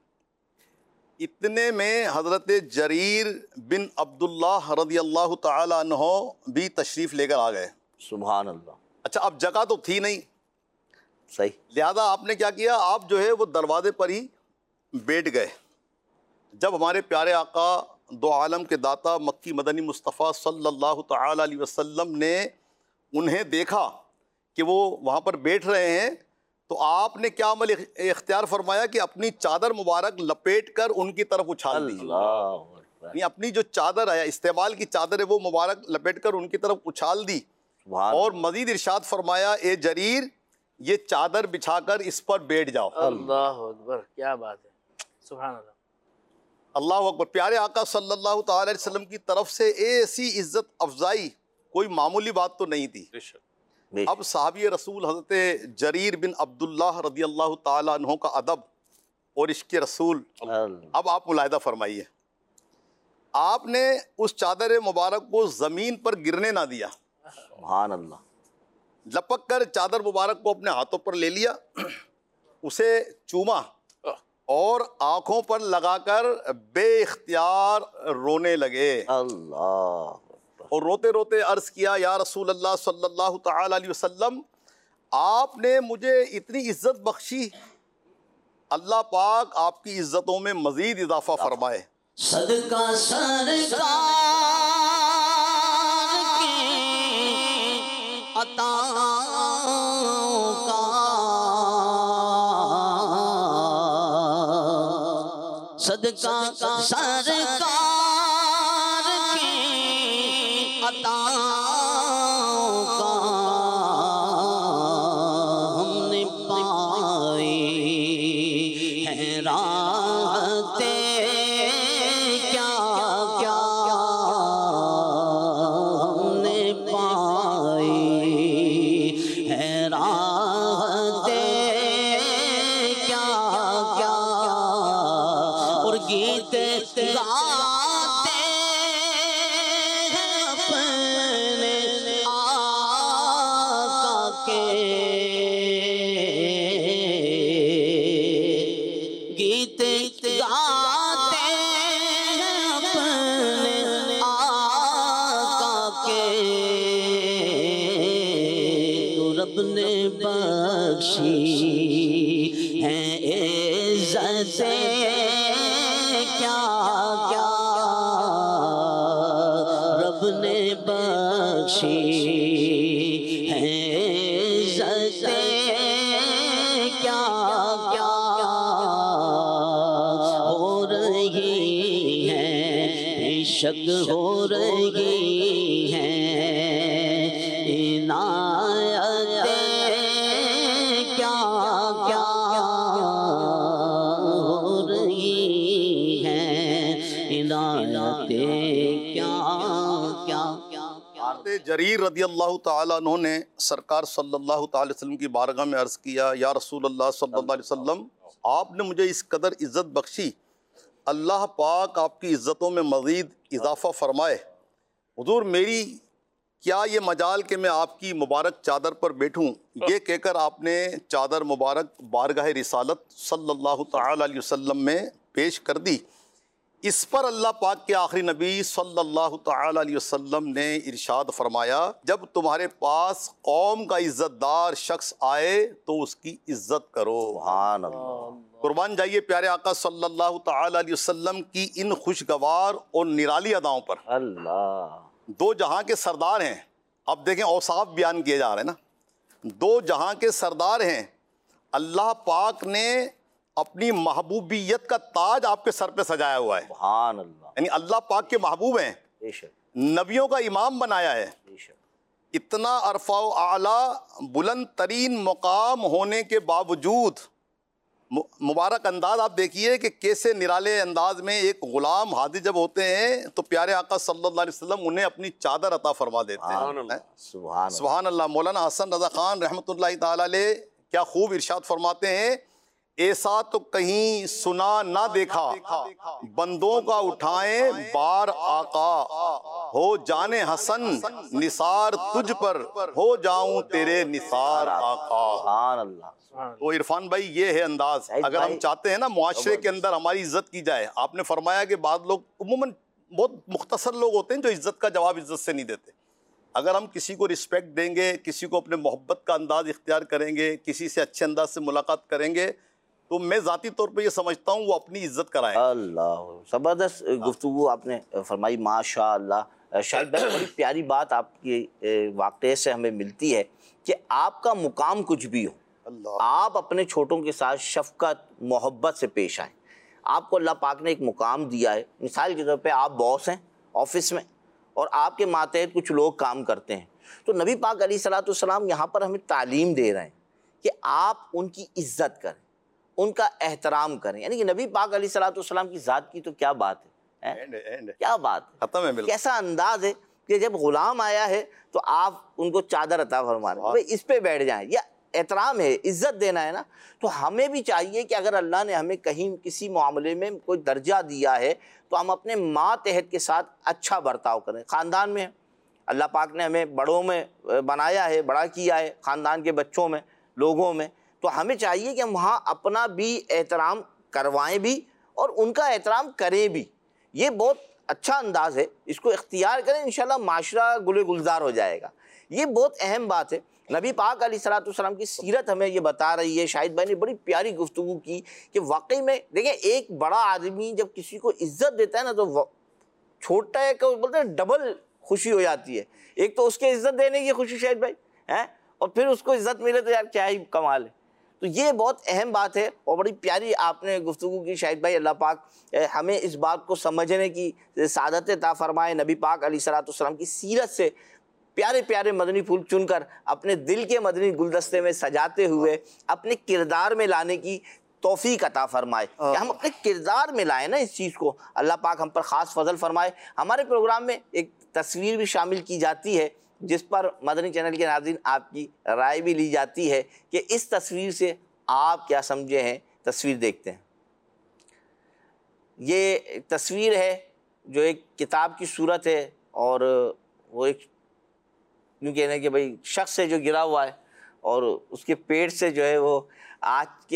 [SPEAKER 4] اتنے میں حضرت جریر بن عبداللہ رضی اللہ تعالی عنہ بھی تشریف لے کر آ گئے۔
[SPEAKER 2] سبحان اللہ۔
[SPEAKER 4] اچھا، اب جگہ تو تھی نہیں،
[SPEAKER 2] صحیح،
[SPEAKER 4] لہذا آپ نے کیا کیا، آپ جو ہے وہ دروازے پر ہی بیٹھ گئے۔ جب ہمارے پیارے آقا دو عالم کے داتا مکی مدنی مصطفیٰ صلی اللہ تعالی علیہ وسلم نے انہیں دیکھا کہ وہ وہاں پر بیٹھ رہے ہیں، تو آپ نے کیا عمل اختیار فرمایا کہ اپنی چادر مبارک لپیٹ کر ان کی طرف اچھال دی۔
[SPEAKER 2] اللہ اکبر،
[SPEAKER 4] یعنی اپنی جو چادر ہے، استعمال کی چادر ہے، وہ مبارک لپیٹ کر ان کی طرف اچھال دی،
[SPEAKER 2] سبحان
[SPEAKER 4] اور مزید ارشاد فرمایا، اے جریر، یہ چادر بچھا کر اس پر بیٹھ جاؤ۔
[SPEAKER 3] اللہ اکبر، کیا بات ہے، سبحان اللہ۔
[SPEAKER 4] اللہ اکبر۔ پیارے آقا صلی اللہ تعالی علیہ وسلم کی طرف سے ایسی عزت افزائی کوئی معمولی بات تو نہیں تھی۔ اب صحابی رسول حضرت جریر بن عبداللہ رضی اللہ تعالی عنہ کا ادب اور عشق رسول اب آپ ملاحظہ فرمائیے۔ آپ نے اس چادر مبارک کو زمین پر گرنے نہ دیا،
[SPEAKER 2] سبحان اللہ،
[SPEAKER 4] لپک کر چادر مبارک کو اپنے ہاتھوں پر لے لیا، اسے چوما اور آنکھوں پر لگا کر بے اختیار رونے لگے،
[SPEAKER 2] اللہ،
[SPEAKER 4] اور روتے روتے عرض کیا، یا رسول اللہ صلی اللہ تعالی علیہ وسلم، آپ نے مجھے اتنی عزت بخشی، اللہ پاک آپ کی عزتوں میں مزید اضافہ فرمائے۔
[SPEAKER 1] صدقہ سرکار کی عطاؤں کا، صدقہ سرکار کی عطاؤں کا ہم نے پائی ہے راحتیں کیا کیا، ہم نے پائی ہے راحتیں کیا کیا، اور گیت گاتے ہیں اپنے آقا کے، گیت گاتے ہیں اپنے آقا کے، تو رب نے بخشی ہے عزتیں کیا کیا، رب نے بخشی ہے عزتیں کیا کیا، ہو رہی ہیں بے شک ہو رہی ہیں عنایتیں کیا کیا، ہو رہی ہیں عنایتیں کیا کیا۔
[SPEAKER 4] حضرت جریر رضی اللہ تعالیٰ عنہ نے سرکار صلی اللہ تعالی وسلم کی بارگاہ میں عرض کیا، یا رسول اللہ صلی اللہ علیہ وسلم، آپ نے مجھے اس قدر عزت بخشی، اللہ پاک آپ کی عزتوں میں مزید اضافہ فرمائے۔ حضور، میری کیا یہ مجال کہ میں آپ کی مبارک چادر پر بیٹھوں؟ یہ کہہ کر آپ نے چادر مبارک بارگاہ رسالت صلی اللہ تعالی علیہ وسلم میں پیش کر دی۔ اس پر اللہ پاک کے آخری نبی صلی اللہ تعالی علیہ وسلم نے ارشاد فرمایا، جب تمہارے پاس قوم کا عزت دار شخص آئے تو اس کی عزت کرو۔
[SPEAKER 2] سبحان اللہ،
[SPEAKER 4] قربان جائیے پیارے آقا صلی اللہ تعالی علیہ وسلم کی ان خوشگوار اور نرالی اداؤں پر۔
[SPEAKER 2] اللہ،
[SPEAKER 4] دو جہاں کے سردار ہیں، اب دیکھیں اوصاف بیان کیے جا رہے ہیں نا، دو جہاں کے سردار ہیں، اللہ پاک نے اپنی محبوبیت کا تاج آپ کے سر پہ سجایا ہوا ہے،
[SPEAKER 2] سبحان اللہ،
[SPEAKER 4] یعنی اللہ پاک کے محبوب ہیں،
[SPEAKER 2] بے شک،
[SPEAKER 4] نبیوں کا امام بنایا ہے۔
[SPEAKER 2] بے شک،
[SPEAKER 4] اتنا عرفہ و اعلیٰ بلند ترین مقام ہونے کے باوجود مبارک انداز آپ دیکھیے کہ کیسے نرالے انداز میں ایک غلام حاجی جب ہوتے ہیں تو پیارے آقا صلی اللہ علیہ وسلم انہیں اپنی چادر عطا فرما دیتے ہیں. سبحان اللہ. مولانا حسن رضا خان رحمۃ اللہ تعالی علیہ کیا خوب ارشاد فرماتے ہیں، ایسا تو کہیں سنا نہ دیکھا، بندوں کا اٹھائیں بار آقا، ہو جانے حسن نثار تجھ پر، ہو جاؤں تیرے نثار آقا.
[SPEAKER 2] سبحان اللہ.
[SPEAKER 4] تو عرفان بھائی یہ ہے انداز. اگر ہم چاہتے ہیں نا معاشرے کے اندر ہماری عزت کی جائے، آپ نے فرمایا کہ بعض لوگ عموماً بہت مختصر لوگ ہوتے ہیں جو عزت کا جواب عزت سے نہیں دیتے. اگر ہم کسی کو رسپیکٹ دیں گے، کسی کو اپنے محبت کا انداز اختیار کریں گے، کسی سے اچھے انداز سے ملاقات کریں گے، تو میں ذاتی طور پہ یہ سمجھتا ہوں وہ اپنی عزت کرائیں.
[SPEAKER 2] اللہ، زبردست گفتگو آپ نے فرمائی ماشاء اللہ. شاہد بھائی بڑی پیاری بات آپ کی واقعے سے ہمیں ملتی ہے کہ آپ کا مقام کچھ بھی ہو، آپ اپنے چھوٹوں کے ساتھ شفقت محبت سے پیش آئیں. آپ کو اللہ پاک نے ایک مقام دیا ہے. مثال کے طور پہ آپ باس ہیں آفس میں اور آپ کے ماتحت کچھ لوگ کام کرتے ہیں، تو نبی پاک علیہ الصلوۃ والسلام یہاں پر ہمیں تعلیم دے رہے ہیں کہ آپ ان کی عزت کریں، ان کا احترام کریں. یعنی کہ نبی پاک علیہ الصلوۃ والسلام کی ذات کی تو کیا بات ہے، کیا بات ہے،
[SPEAKER 4] ختم ہے.
[SPEAKER 2] کیسا انداز ہے کہ جب غلام آیا ہے تو آپ ان کو چادر عطا فرما رہے ہیں، بھئی اس پہ بیٹھ جائیں. یا احترام ہے، عزت دینا ہے نا. تو ہمیں بھی چاہیے کہ اگر اللہ نے ہمیں کہیں کسی معاملے میں کوئی درجہ دیا ہے تو ہم اپنے ماتحت کے ساتھ اچھا برتاؤ کریں. خاندان میں اللہ پاک نے ہمیں بڑوں میں بنایا ہے، بڑا کیا ہے، خاندان کے بچوں میں، لوگوں میں، تو ہمیں چاہیے کہ ہم وہاں اپنا بھی احترام کروائیں بھی اور ان کا احترام کریں بھی. یہ بہت اچھا انداز ہے، اس کو اختیار کریں، انشاءاللہ معاشرہ گل گلزار ہو جائے گا. یہ بہت اہم بات ہے. نبی پاک علیہ الصلوۃ والسلام کی سیرت ہمیں یہ بتا رہی ہے. شاہد بھائی نے بڑی پیاری گفتگو کی کہ واقعی میں دیکھیں ایک بڑا آدمی جب کسی کو عزت دیتا ہے نا تو چھوٹا ہے کہ بولتے ہیں ڈبل خوشی ہو جاتی ہے. ایک تو اس کے عزت دینے کی خوشی شاہد بھائی ہے، اور پھر اس کو عزت ملے تو یار کیا ہی کمال ہے. تو یہ بہت اہم بات ہے اور بڑی پیاری آپ نے گفتگو کی شاہد بھائی. اللہ پاک ہمیں اس بات کو سمجھنے کی سعادت عطا فرمائے. نبی پاک علیہ الصلوۃ والسلام کی سیرت سے پیارے پیارے مدنی پھول چن کر اپنے دل کے مدنی گلدستے میں سجاتے ہوئے اپنے کردار میں لانے کی توفیق عطا فرمائے کہ ہم اپنے کردار میں لائیں نا اس چیز کو. اللہ پاک ہم پر خاص فضل فرمائے. ہمارے پروگرام میں ایک تصویر بھی شامل کی جاتی ہے جس پر مدنی چینل کے ناظرین آپ کی رائے بھی لی جاتی ہے کہ اس تصویر سے آپ کیا سمجھے ہیں. تصویر دیکھتے ہیں. یہ تصویر ہے جو ایک کتاب کی صورت ہے اور وہ ایک یوں کہنا کہ بھئی شخص ہے جو گرا ہوا ہے اور اس کے پیٹ سے جو ہے وہ آج کے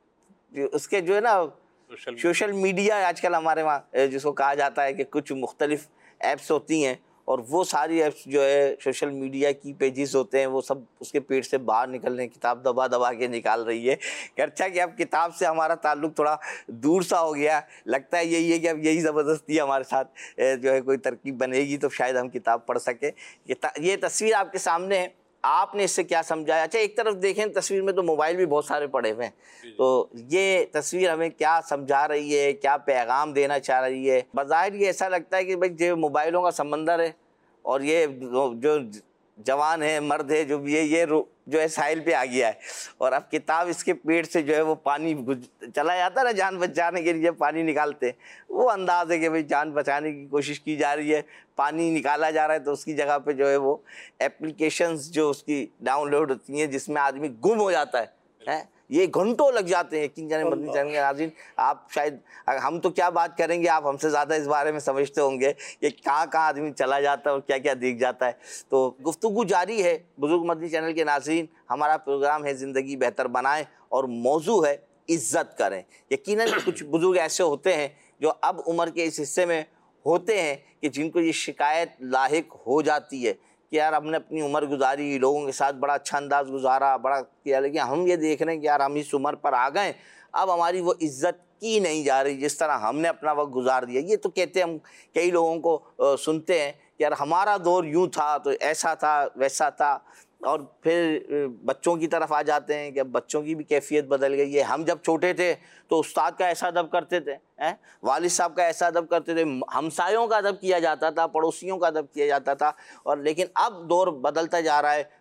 [SPEAKER 2] اس کے جو ہے نا سوشل میڈیا آج کل ہمارے وہاں جس کو کہا جاتا ہے کہ کچھ مختلف ایپس ہوتی ہیں اور وہ ساری ایپس جو ہے سوشل میڈیا کی پیجز ہوتے ہیں وہ سب اس کے پیٹ سے باہر نکل رہے ہیں. کتاب دبا دبا کے نکال رہی ہے کہ اچھا کہ اب کتاب سے ہمارا تعلق تھوڑا دور سا ہو گیا. لگتا ہے یہی ہے کہ اب یہی زبردستی ہمارے ساتھ جو ہے کوئی ترکیب بنے گی تو شاید ہم کتاب پڑھ سکیں. یہ تصویر آپ کے سامنے ہے، آپ نے اس سے کیا سمجھا ہے؟ اچھا ایک طرف دیکھیں تصویر میں تو موبائل بھی بہت سارے پڑے ہوئے ہیں، تو یہ تصویر ہمیں کیا سمجھا رہی ہے، کیا پیغام دینا چاہ رہی ہے؟ بظاہر یہ ایسا لگتا ہے کہ بھائی جو موبائلوں کا سمندر ہے اور یہ جو جوان ہے مرد ہے جو بھی ہے یہ جو ہے ساحل پہ آ گیا ہے اور اب کتاب اس کے پیٹ سے جو ہے وہ پانی چلا جاتا ہے نا جان بچانے کے لیے پانی نکالتے ہیں، وہ انداز ہے کہ بھئی جان بچانے کی کوشش کی جا رہی ہے، پانی نکالا جا رہا ہے تو اس کی جگہ پہ جو ہے وہ ایپلیکیشنز جو اس کی ڈاؤن لوڈ ہوتی ہیں جس میں آدمی گم ہو جاتا ہے. یہ گھنٹوں لگ جاتے ہیں. یقین جانے مدنی چینل کے ناظرین آپ شاید ہم تو کیا بات کریں گے، آپ ہم سے زیادہ اس بارے میں سمجھتے ہوں گے کہ کہاں کہاں آدمی چلا جاتا ہے اور کیا کیا دیکھ جاتا ہے. تو گفتگو جاری ہے بزرگ مدنی چینل کے ناظرین. ہمارا پروگرام ہے زندگی بہتر بنائیں اور موضوع ہے عزت کریں. یقیناً کچھ بزرگ ایسے ہوتے ہیں جو اب عمر کے اس حصے میں ہوتے ہیں کہ جن کو یہ شکایت لاحق ہو جاتی ہے کہ یار ہم نے اپنی عمر گزاری، لوگوں کے ساتھ بڑا اچھا انداز گزارا، بڑا کیا، لیکن ہم یہ دیکھ رہے ہیں کہ یار ہم اس عمر پر آ گئے، اب ہماری وہ عزت کی نہیں جا رہی جس طرح ہم نے اپنا وقت گزار دیا. یہ تو کہتے ہیں، ہم کئی لوگوں کو سنتے ہیں کہ یار ہمارا دور یوں تھا تو ایسا تھا ویسا تھا، اور پھر بچوں کی طرف آ جاتے ہیں کہ اب بچوں کی بھی کیفیت بدل گئی ہے. ہم جب چھوٹے تھے تو استاد کا ایسا ادب کرتے تھے، والد صاحب کا ایسا ادب کرتے تھے، ہمسایوں کا ادب کیا جاتا تھا، پڑوسیوں کا ادب کیا جاتا تھا، اور لیکن اب دور بدلتا جا رہا ہے.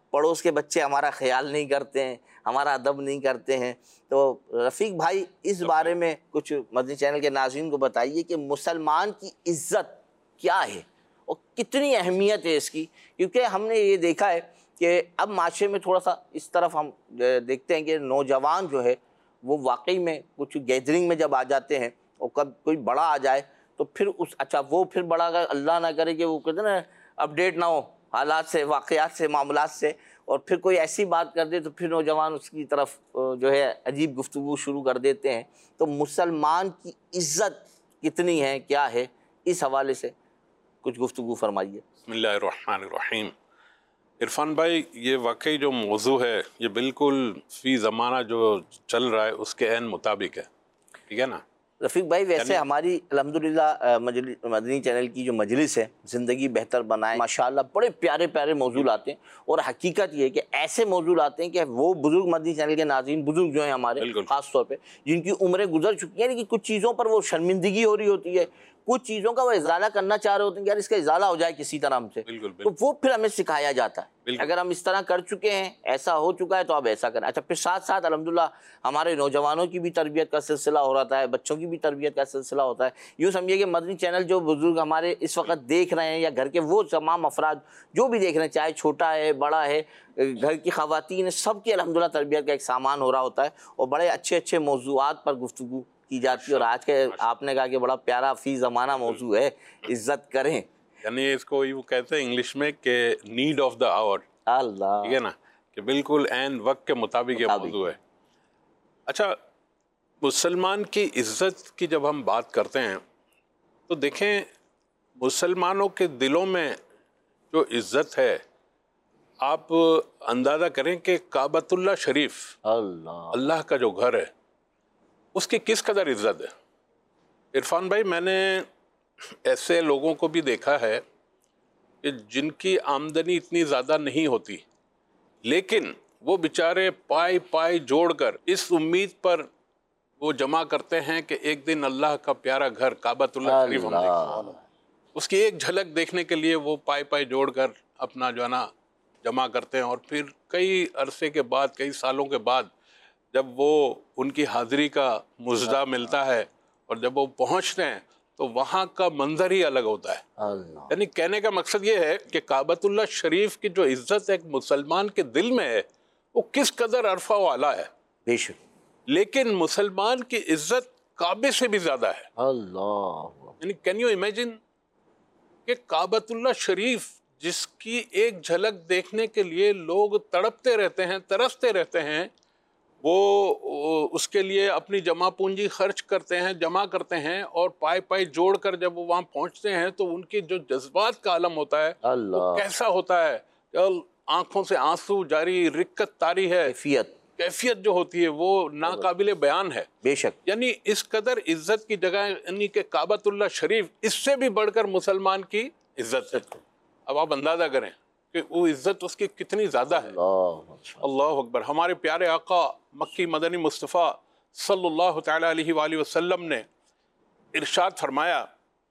[SPEAKER 2] پڑوس کے بچے ہمارا خیال نہیں کرتے ہیں، ہمارا ادب نہیں کرتے ہیں۔ تو رفیق بھائی اس بارے میں کچھ مدنی چینل کے ناظرین کو بتائیے کہ مسلمان کی عزت کیا ہے اور کتنی اہمیت ہے اس کی، کیونکہ ہم نے یہ دیکھا ہے کہ اب معاشرے میں تھوڑا سا اس طرف ہم دیکھتے ہیں کہ نوجوان جو ہے وہ واقعی میں کچھ گیدرنگ میں جب آ جاتے ہیں اور کب کوئی بڑا آ جائے تو پھر وہ پھر بڑا اللہ نہ کرے کہ وہ کہتے ہیں نا اپڈیٹ نہ ہو حالات سے، واقعات سے، معاملات سے، اور پھر کوئی ایسی بات کر دے تو پھر نوجوان اس کی طرف جو ہے عجیب گفتگو شروع کر دیتے ہیں۔ تو مسلمان کی عزت کتنی ہے، کیا ہے، اس حوالے سے کچھ گفتگو فرمائیے۔
[SPEAKER 5] بسم اللہ الرحمن الرحیم۔ عرفان بھائی، یہ واقعی جو موضوع ہے یہ بالکل فی زمانہ جو چل رہا ہے اس کے عین مطابق ہے، ٹھیک ہے نا؟
[SPEAKER 2] رفیق بھائی ویسے ہماری الحمدللہ مدنی چینل کی جو مجلس ہے زندگی بہتر بنائے، ماشاءاللہ بڑے پیارے پیارے موضوع آتے ہیں، اور حقیقت یہ ہے کہ ایسے موضوع آتے ہیں کہ وہ بزرگ مدنی چینل کے ناظرین بزرگ جو ہیں ہمارے خاص طور پہ جن کی عمریں گزر چکی ہیں، لیکن کچھ چیزوں پر وہ شرمندگی ہو رہی ہوتی ہے، کچھ چیزوں کا وہ ازالہ کرنا چاہ رہے ہوتے ہیں کہ یار اس کا ازالہ ہو جائے کسی طرح ہم سے، تو وہ پھر ہمیں سکھایا جاتا ہے اگر ہم اس طرح کر چکے ہیں، ایسا ہو چکا ہے تو اب ایسا کریں۔ اچھا، پھر ساتھ ساتھ الحمدللہ ہمارے نوجوانوں کی بھی تربیت کا سلسلہ ہو رہا ہے، بچوں کی بھی تربیت کا سلسلہ ہوتا ہے۔ یوں سمجھیے کہ مدنی چینل جو بزرگ ہمارے اس وقت دیکھ رہے ہیں یا گھر کے وہ تمام افراد جو بھی دیکھ رہے ہیں، چاہے چھوٹا ہے بڑا ہے، گھر کی خواتین ہے، سب کی الحمدللہ تربیت کا ایک سامان ہو رہا ہوتا ہے، اور بڑے اچھے اچھے موضوعات پر گفتگو کی جاتی ہے، اور آج کے آپ نے کہا کہ بڑا پیارا فی زمانہ موضوع ہے، عزت کریں،
[SPEAKER 5] یعنی اس کو یوں کہتے ہیں انگلش میں کہ نیڈ آف دا آور،
[SPEAKER 2] اللہ،
[SPEAKER 5] ٹھیک ہے نا، کہ بالکل عین وقت کے مطابق یہ موضوع ہے۔ اچھا، مسلمان کی عزت کی جب ہم بات کرتے ہیں تو دیکھیں مسلمانوں کے دلوں میں جو عزت ہے، آپ اندازہ کریں کہ کعبۃ اللہ شریف، اللہ کا جو گھر ہے، اس کی کس قدر عزت ہے۔ عرفان بھائی، میں نے ایسے لوگوں کو بھی دیکھا ہے کہ جن کی آمدنی اتنی زیادہ نہیں ہوتی، لیکن وہ بیچارے پائے پائے جوڑ کر اس امید پر وہ جمع کرتے ہیں کہ ایک دن اللہ کا پیارا گھر کعبۃ اللہ شریف ہم دیکھیں، اس کی ایک جھلک دیکھنے کے لیے وہ پائے پائے جوڑ کر اپنا جو ہے نا جمع کرتے ہیں، اور پھر کئی عرصے کے بعد، کئی سالوں کے بعد جب وہ ان کی حاضری کا مژدہ ملتا ہے اور جب وہ پہنچتے ہیں تو وہاں کا منظر ہی الگ ہوتا ہے۔ یعنی کہنے کا مقصد یہ ہے کہ کعبۃ اللہ شریف کی جو عزت ایک مسلمان کے دل میں ہے وہ کس قدر عرفہ و اعلیٰ ہے،
[SPEAKER 2] بے شک،
[SPEAKER 5] لیکن مسلمان کی عزت کعبے سے بھی زیادہ ہے۔
[SPEAKER 2] اللہ،
[SPEAKER 5] یعنی کین یو امیجن کہ کعبۃ اللہ شریف جس کی ایک جھلک دیکھنے کے لیے لوگ تڑپتے رہتے ہیں، ترستے رہتے ہیں، وہ اس کے لیے اپنی جمع پونجی خرچ کرتے ہیں، جمع کرتے ہیں، اور پائے پائے جوڑ کر جب وہ وہاں پہنچتے ہیں تو ان کی جو جذبات کا عالم ہوتا ہے وہ کیسا ہوتا ہے، آنکھوں سے آنسو جاری، رکت طاری ہے، کیفیت جو ہوتی ہے وہ ناقابل بیان ہے،
[SPEAKER 2] بے شک۔
[SPEAKER 5] یعنی اس قدر عزت کی جگہ، یعنی کہ کعبۃ اللہ شریف اس سے بھی بڑھ کر مسلمان کی عزت ہے۔ اب آپ اندازہ کریں کہ وہ عزت اس کی کتنی زیادہ ہے۔ اللہ اکبر۔ ہمارے پیارے آقا مکی مدنی مصطفیٰ صلی اللہ تعالیٰ علیہ وآلہ وسلم نے ارشاد فرمایا،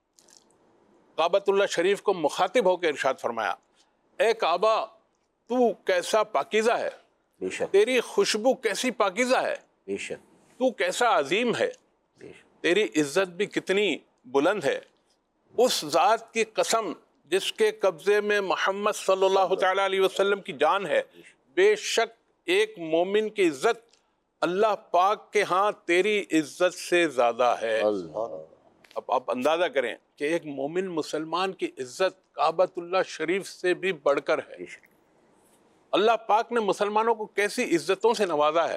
[SPEAKER 5] کعبۃ اللہ شریف کو مخاطب ہو کے ارشاد فرمایا، اے کعبہ تو کیسا پاکیزہ ہے،
[SPEAKER 2] بے شک،
[SPEAKER 5] تیری خوشبو کیسی پاکیزہ ہے،
[SPEAKER 2] بے شک،
[SPEAKER 5] تو کیسا عظیم ہے،
[SPEAKER 2] بے شک،
[SPEAKER 5] تیری عزت بھی کتنی بلند ہے۔ اس ذات کی قسم جس کے قبضے میں محمد صلی اللہ تعالیٰ علیہ وسلم کی جان ہے، بے شک ایک مومن کی عزت اللہ پاک کے ہاں تیری عزت سے زیادہ ہے۔ اب آپ اندازہ کریں کہ ایک مومن مسلمان کی عزت کعبۃ اللہ شریف سے بھی بڑھ کر ہے۔ اللہ پاک نے مسلمانوں کو کیسی عزتوں سے نوازا ہے۔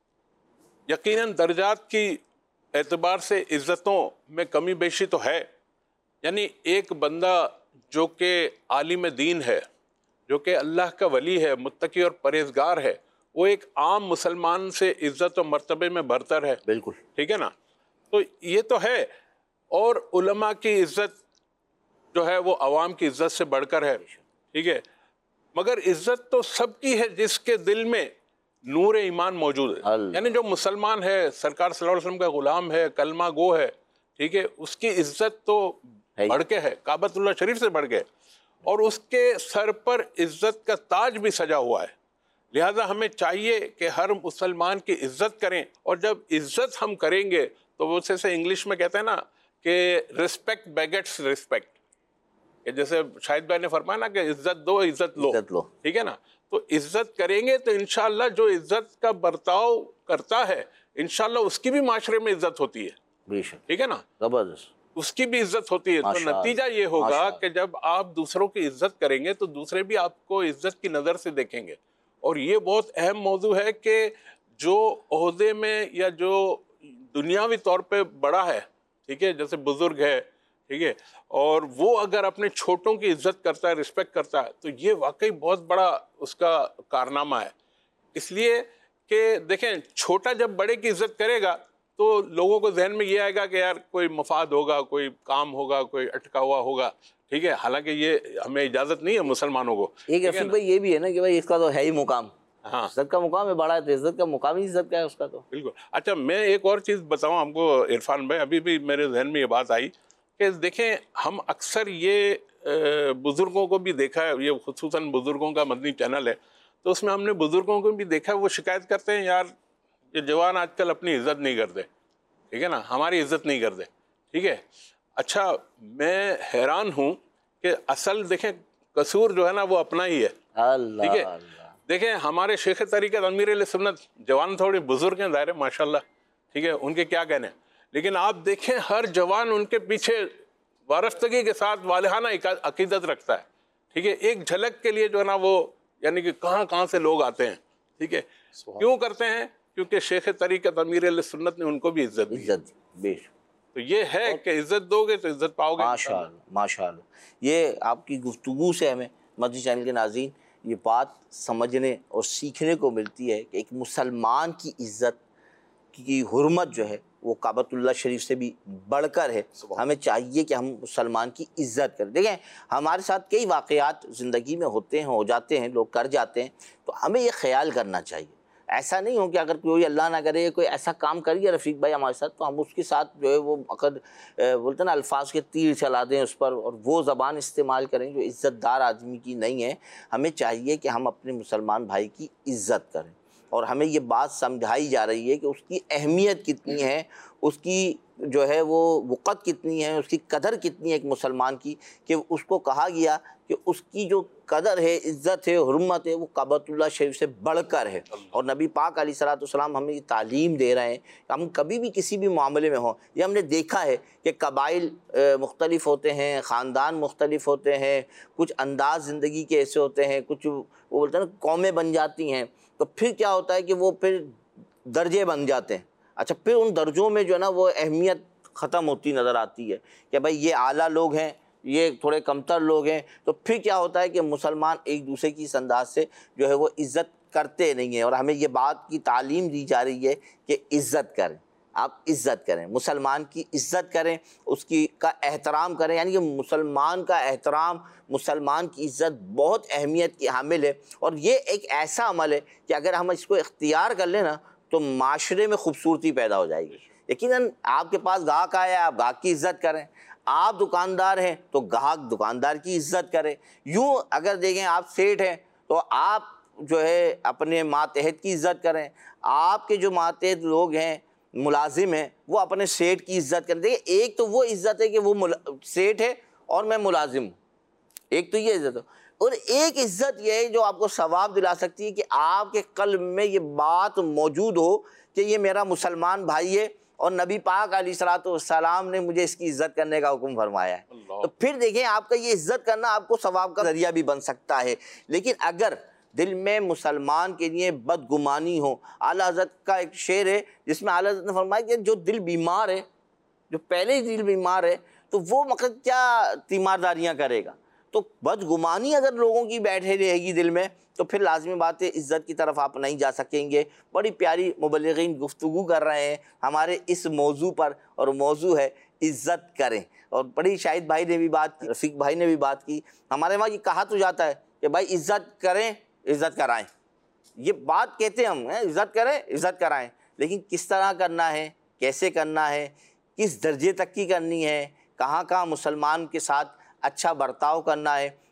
[SPEAKER 5] یقیناً درجات کی اعتبار سے عزتوں میں کمی بیشی تو ہے، یعنی ایک بندہ جو کہ عالم دین ہے، جو کہ اللہ کا ولی ہے، متقی اور پرہیزگار ہے، وہ ایک عام مسلمان سے عزت و مرتبے میں برتر ہے،
[SPEAKER 2] بالکل،
[SPEAKER 5] ٹھیک ہے نا؟ تو یہ تو ہے، اور علماء کی عزت جو ہے وہ عوام کی عزت سے بڑھ کر ہے، ٹھیک ہے، مگر عزت تو سب کی ہے جس کے دل میں نور ایمان موجود ہے۔ یعنی جو مسلمان ہے، سرکار صلی اللہ علیہ وسلم کا غلام ہے، کلمہ گو ہے، ٹھیک ہے، اس کی عزت تو بڑھ کے ہے، کعبۃ اللہ شریف سے بڑھ کے، اور اس کے سر پر عزت کا تاج بھی سجا ہوا ہے. لہذا ہمیں چاہیے کہ ہر مسلمان کی عزت کریں, اور جب عزت ہم کریں گے تو وہ سے انگلش میں کہتے ہیں نا کہ رسپیکٹ بیگٹس رسپیکٹ, کہ جیسے شاہد بھائی نے فرمایا نا کہ عزت دو عزت لو, ٹھیک ہے نا. تو عزت کریں گے تو انشاءاللہ جو عزت کا برتاؤ کرتا ہے انشاءاللہ اس کی بھی معاشرے میں عزت ہوتی ہے, ٹھیک ہے نا,
[SPEAKER 2] زبردست,
[SPEAKER 5] اس کی بھی عزت ہوتی ہے. تو نتیجہ یہ ہوگا کہ جب آپ دوسروں کی عزت کریں گے تو دوسرے بھی آپ کو عزت کی نظر سے دیکھیں گے. اور یہ بہت اہم موضوع ہے کہ جو عہدے میں یا جو دنیاوی طور پہ بڑا ہے, ٹھیک ہے, جیسے بزرگ ہے, ٹھیک ہے, اور وہ اگر اپنے چھوٹوں کی عزت کرتا ہے, رسپیکٹ کرتا ہے, تو یہ واقعی بہت بڑا اس کا کارنامہ ہے. اس لیے کہ دیکھیں چھوٹا جب بڑے کی عزت کرے گا تو لوگوں کو ذہن میں یہ آئے گا کہ یار کوئی مفاد ہوگا, کوئی کام ہوگا, کوئی اٹکا ہوا ہوگا, ٹھیک ہے. حالانکہ یہ ہمیں اجازت نہیں ہے مسلمانوں کو.
[SPEAKER 2] ایک رفیق بھائی یہ بھی ہے نا کہ بھائی اس کا تو ہے ہی مقام,
[SPEAKER 5] ہاں
[SPEAKER 2] عزت کا مقام ہے بڑا ہے, تو عزت کا مقام ہی عزت کا ہے اس کا. تو
[SPEAKER 5] بالکل. اچھا میں ایک اور چیز بتاؤں آپ کو عرفان بھائی, ابھی بھی میرے ذہن میں یہ بات آئی کہ دیکھیں ہم اکثر یہ بزرگوں کو بھی دیکھا ہے, یہ خصوصاً بزرگوں کا مدنی چینل ہے, تو اس میں ہم نے بزرگوں کو بھی دیکھا ہے وہ شکایت کرتے ہیں یار یہ جوان آج کل اپنی عزت نہیں کرتے, ٹھیک ہے نا, ہماری عزت نہیں کرتے, ٹھیک ہے. اچھا میں حیران ہوں کہ اصل دیکھیں قصور جو ہے نا وہ اپنا ہی ہے, ٹھیک ہے. دیکھیں ہمارے شیخ طریقت امیر علیہ سنت جوان تھوڑے بزرگ ہیں ظاہر ماشاءاللہ, ٹھیک ہے, ان کے کیا کہنے ہیں, لیکن آپ دیکھیں ہر جوان ان کے پیچھے وارفتگی کے ساتھ والہانہ عقیدت رکھتا ہے, ٹھیک ہے. ایک جھلک کے لیے جو ہے نا وہ یعنی کہ کہاں کہاں سے لوگ آتے ہیں, ٹھیک ہے. کیوں کرتے ہیں؟ کیونکہ شیخ طریقت امیر علیہ سنت نے ان کو بھی عزت دی. تو یہ ہے کہ عزت دو گے تو عزت پاؤ گے.
[SPEAKER 2] ماشاءاللہ ماشاءاللہ. یہ آپ کی گفتگو سے ہمیں مدنی چینل کے ناظرین یہ بات سمجھنے اور سیکھنے کو ملتی ہے کہ ایک مسلمان کی عزت کی حرمت جو ہے وہ کعبۃ اللہ شریف سے بھی بڑھ کر ہے. ہمیں چاہیے کہ ہم مسلمان کی عزت کریں. دیکھیں ہمارے ساتھ کئی واقعات زندگی میں ہوتے ہیں, ہو جاتے ہیں, لوگ کر جاتے ہیں, تو ہمیں یہ خیال کرنا چاہیے. ایسا نہیں ہو کہ اگر کوئی اللہ نہ کرے کوئی ایسا کام کر گیا رفیق بھائی ہمارے ساتھ, تو ہم اس کے ساتھ جو ہے وہ بولتے ہیں نا الفاظ کے تیر چلا دیں اس پر, اور وہ زبان استعمال کریں جو عزت دار آدمی کی نہیں ہے. ہمیں چاہیے کہ ہم اپنے مسلمان بھائی کی عزت کریں, اور ہمیں یہ بات سمجھائی جا رہی ہے کہ اس کی اہمیت کتنی ہے, اس کی جو ہے وہ وقت کتنی ہے, اس کی قدر کتنی ہے ایک مسلمان کی, کہ اس کو کہا گیا کہ اس کی جو قدر ہے, عزت ہے, حرمت ہے, وہ کعبۃ اللہ شریف سے بڑھ کر ہے. اور نبی پاک علیہ الصلوۃ والسلام ہمیں یہ تعلیم دے رہے ہیں کہ ہم کبھی بھی کسی بھی معاملے میں ہوں, یہ ہم نے دیکھا ہے کہ قبائل مختلف ہوتے ہیں, خاندان مختلف ہوتے ہیں, کچھ انداز زندگی کے ایسے ہوتے ہیں, کچھ وہ بولتے ہیں نا قومیں بن جاتی ہیں, تو پھر کیا ہوتا ہے کہ وہ پھر درجے بن جاتے ہیں. اچھا پھر ان درجوں میں جو ہے نا وہ اہمیت ختم ہوتی نظر آتی ہے کہ بھائی یہ اعلیٰ لوگ ہیں, یہ تھوڑے کمتر لوگ ہیں. تو پھر کیا ہوتا ہے کہ مسلمان ایک دوسرے کی اس انداز سے جو ہے وہ عزت کرتے نہیں ہیں. اور ہمیں یہ بات کی تعلیم دی جا رہی ہے کہ عزت کریں, آپ عزت کریں, مسلمان کی عزت کریں, اس کی کا احترام کریں. یعنی کہ مسلمان کا احترام, مسلمان کی عزت بہت اہمیت کی حامل ہے. اور یہ ایک ایسا عمل ہے کہ اگر ہم اس کو اختیار کر لیں نا تو معاشرے میں خوبصورتی پیدا ہو جائے گی. یقیناً آپ کے پاس گاہک آیا, آپ گاہک کی عزت کریں, آپ دکاندار ہیں تو گاہک دکاندار کی عزت کریں. یوں اگر دیکھیں آپ سیٹھ ہیں تو آپ جو ہے اپنے ماتحت کی عزت کریں, آپ کے جو ماتحت لوگ ہیں, ملازم ہیں, وہ اپنے سیٹھ کی عزت کریں. دیکھیں ایک تو وہ عزت ہے کہ وہ سیٹھ ہے اور میں ملازم ہوں, ایک تو یہ عزت ہے. اور ایک عزت یہ ہے جو آپ کو ثواب دلا سکتی ہے کہ آپ کے قلب میں یہ بات موجود ہو کہ یہ میرا مسلمان بھائی ہے اور نبی پاک علیہ الصلوۃ والسلام نے مجھے اس کی عزت کرنے کا حکم فرمایا ہے. تو پھر دیکھیں آپ کا یہ عزت کرنا آپ کو ثواب کا ذریعہ بھی بن سکتا ہے. لیکن اگر دل میں مسلمان کے لیے بدگمانی ہو, اعلیٰ حضرت کا ایک شعر ہے جس میں اعلیٰ حضرت نے فرمایا کہ جو دل بیمار ہے, جو پہلے ہی دل بیمار ہے, تو وہ مقصد کیا تیمارداریاں کرے گا. تو بدگمانی اگر لوگوں کی بیٹھے رہے گی دل میں تو پھر لازمی بات ہے عزت کی طرف آپ نہیں جا سکیں گے. بڑی پیاری مبلغین گفتگو کر رہے ہیں ہمارے اس موضوع پر, اور موضوع ہے عزت کریں. اور بڑی شاہد بھائی نے بھی بات کی, رفیق بھائی نے بھی بات کی. ہمارے وہاں یہ کہا تو جاتا ہے کہ بھائی عزت کریں عزت کرائیں, یہ بات کہتے ہم ہیں, عزت کریں عزت کرائیں, لیکن کس طرح کرنا ہے, کیسے کرنا ہے, کس درجے تک کی کرنی ہے, کہاں کہاں مسلمان کے ساتھ اچھا برتاؤ کرنا ہے,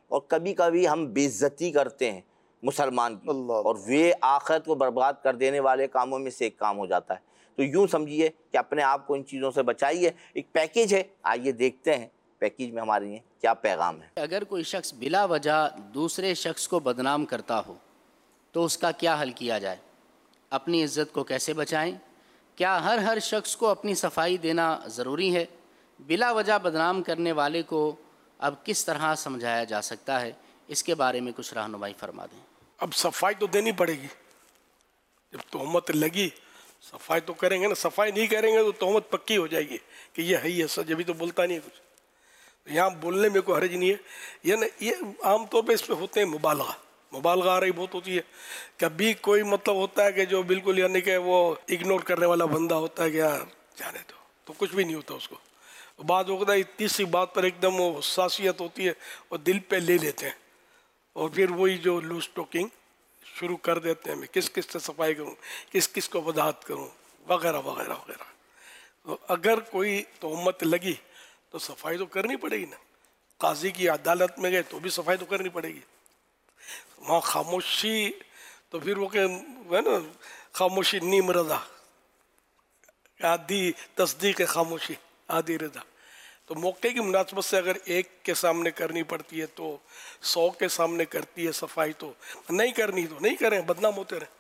[SPEAKER 2] اور کبھی کبھی ہم بے عزتی کرتے ہیں مسلمان کی، اور وہ آخرت کو برباد کر دینے والے کاموں میں سے ایک کام ہو جاتا ہے۔ تو یوں سمجھیے کہ اپنے آپ کو ان چیزوں سے بچائیے۔ ایک پیکیج ہے، آئیے دیکھتے ہیں پیکیج میں ہمارے لیے کیا پیغام ہے۔
[SPEAKER 6] اگر کوئی شخص بلا وجہ دوسرے شخص کو بدنام کرتا ہو تو اس کا کیا حل کیا جائے؟ اپنی عزت کو کیسے بچائیں؟ کیا ہر شخص کو اپنی صفائی دینا ضروری ہے؟ بلا وجہ بدنام کرنے والے کو اب کس طرح سمجھایا جا سکتا ہے؟ اس کے بارے میں کچھ رہنمائی فرما دیں۔
[SPEAKER 7] اب صفائی تو دینی پڑے گی، جب تہمت لگی صفائی تو کریں گے نا، صفائی نہیں کریں گے تو تہمت پکی ہو جائے گی کہ یہ ہے یہ سچ، ابھی تو بولتا نہیں ہے کچھ۔ یہاں بولنے میں کوئی حرج نہیں ہے، یہ عام طور پہ اس پہ ہوتے ہیں مبالغہ آ رہی بہت ہوتی ہے۔ کبھی کوئی مطلب ہوتا ہے کہ جو بالکل یعنی کہ وہ اگنور کرنے والا بندہ ہوتا ہے کہ یار جانے دو، تو کچھ بھی نہیں ہوتا اس کو۔ بعض ہوتا ہے تیسری بات پر ایک دم وہ حساسیت ہوتی ہے اور دل پہ لے لیتے ہیں، اور پھر وہی جو لوز ٹاکنگ شروع کر دیتے ہیں، میں کس کس سے صفائی کروں، کس کس کو وضاحت کروں، وغیرہ وغیرہ وغیرہ۔ تو اگر کوئی تہمت لگی تو صفائی تو کرنی پڑے گی نا۔ قاضی کی عدالت میں گئے تو بھی صفائی تو کرنی پڑے گی۔ وہاں خاموشی تو پھر وہ کہ ہے نا، خاموشی نیم رضا، آدھی تصدیق خاموشی آدھی رضا۔ تو موقع کی مناسبت سے اگر ایک کے سامنے کرنی پڑتی ہے تو 100 کے سامنے کرتی ہے صفائی، تو نہیں کرنی تو نہیں کریں، بدنام ہوتے رہیں۔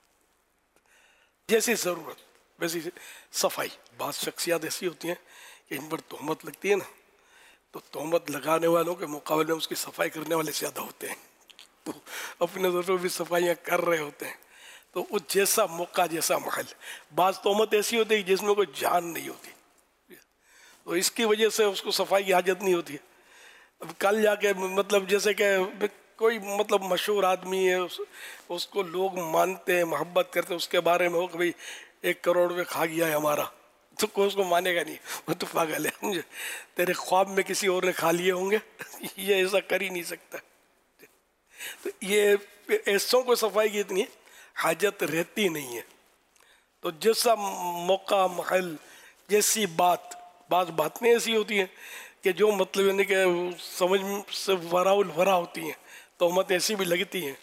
[SPEAKER 7] جیسی ضرورت ویسی صفائی۔ بعض شخصیات ایسی ہوتی ہیں کہ ان پر تہمت لگتی ہے نا، تو تہمت لگانے والوں کے مقابلے میں اس کی صفائی کرنے والے زیادہ ہوتے ہیں، تو اپنے طور پہ بھی صفائیاں کر رہے ہوتے ہیں۔ تو وہ جیسا موقع جیسا محل۔ بعض تہمت ایسی ہوتی ہے جس میں کوئی جان نہیں ہوتی، تو اس کی وجہ سے اس کو صفائی کی حاجت نہیں ہوتی ہے۔ اب کل جا کے مطلب جیسے کہ کوئی مطلب مشہور آدمی ہے، اس کو لوگ مانتے ہیں، محبت کرتے ہیں، اس کے بارے میں ہو کہ بھئی 1 کروڑ روپے کھا گیا ہے ہمارا، تو کوئی اس کو مانے گا نہیں، وہ تو پاگل ہے، تیرے خواب میں کسی اور نے کھا لیے ہوں گے، یہ ایسا کر ہی نہیں سکتا۔ تو یہ ایسوں کو صفائی کی اتنی حاجت رہتی نہیں ہے۔ تو جیسا موقع محل جیسی بات، بعض باتیں ایسی ہوتی ہیں کہ جو مطلب یعنی کہ سمجھ سے ورا الورا ہوتی ہیں، تہمت ایسی بھی لگتی ہیں۔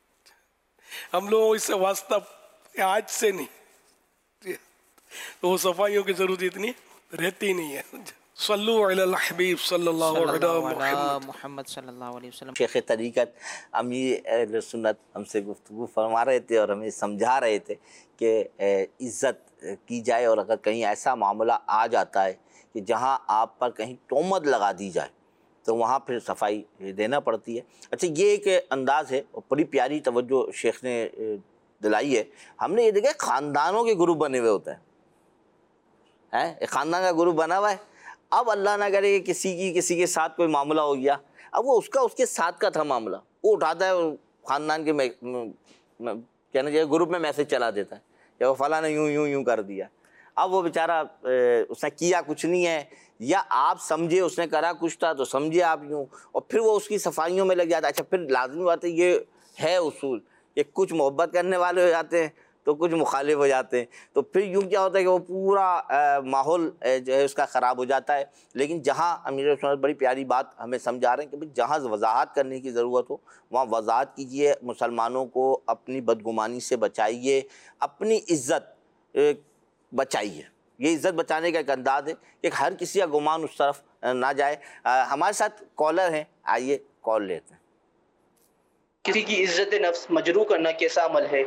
[SPEAKER 7] ہم لوگوں اس سے واسطہ آج سے نہیں، تو وہ صفائیوں کی ضرورت اتنی رہتی نہیں ہے۔ صلو علی الحبیب صلی اللہ علیہ
[SPEAKER 8] محمد صلی اللہ علیہ وسلم۔
[SPEAKER 2] شیخ طریقت امیر اہل سنت ہم سے گفتگو فرما رہے تھے اور ہمیں سمجھا رہے تھے کہ عزت کی جائے، اور اگر کہیں ایسا معاملہ آ جاتا ہے کہ جہاں آپ پر کہیں تہمت لگا دی جائے تو وہاں پھر صفائی دینا پڑتی ہے۔ اچھا، یہ ایک انداز ہے اور بڑی پیاری توجہ شیخ نے دلائی ہے۔ ہم نے یہ دیکھا خاندانوں کے گروپ بنے ہوئے ہوتے ہیں، ایک خاندان کا گروپ بنا ہوا ہے۔ اب اللہ نہ کرے کہ کسی کے ساتھ کوئی معاملہ ہو گیا، اب وہ اس کے ساتھ کا تھا معاملہ، وہ اٹھاتا ہے خاندان کے کہنا چاہیے گروپ میں میسج چلا دیتا ہے کہ وہ فلاں نے یوں کر دیا۔ اب وہ بیچارہ اس نے کیا کچھ نہیں ہے، یا آپ سمجھے اس نے کرا کچھ تھا تو سمجھے آپ یوں، اور پھر وہ اس کی صفائیوں میں لگ جاتا ہے۔ اچھا، پھر لازمی بات ہے، یہ ہے اصول کہ کچھ محبت کرنے والے ہو جاتے ہیں تو کچھ مخالف ہو جاتے ہیں، تو پھر یوں کیا ہوتا ہے کہ وہ پورا ماحول جو ہے اس کا خراب ہو جاتا ہے۔ لیکن جہاں امیر سنت بڑی پیاری بات ہمیں سمجھا رہے ہیں کہ جہاں وضاحت کرنے کی ضرورت ہو وہاں وضاحت کیجیے، مسلمانوں کو اپنی بدگمانی سے بچائیے، اپنی عزت بچائیے۔ یہ عزت بچانے کا ایک انداز ہے کہ ہر کسی کا گمان اس طرف نہ جائے۔ ہمارے ساتھ کالر ہیں، آئیے کال لیتے ہیں۔
[SPEAKER 9] کسی کی عزت نفس مجروح کرنا کیسا عمل ہے؟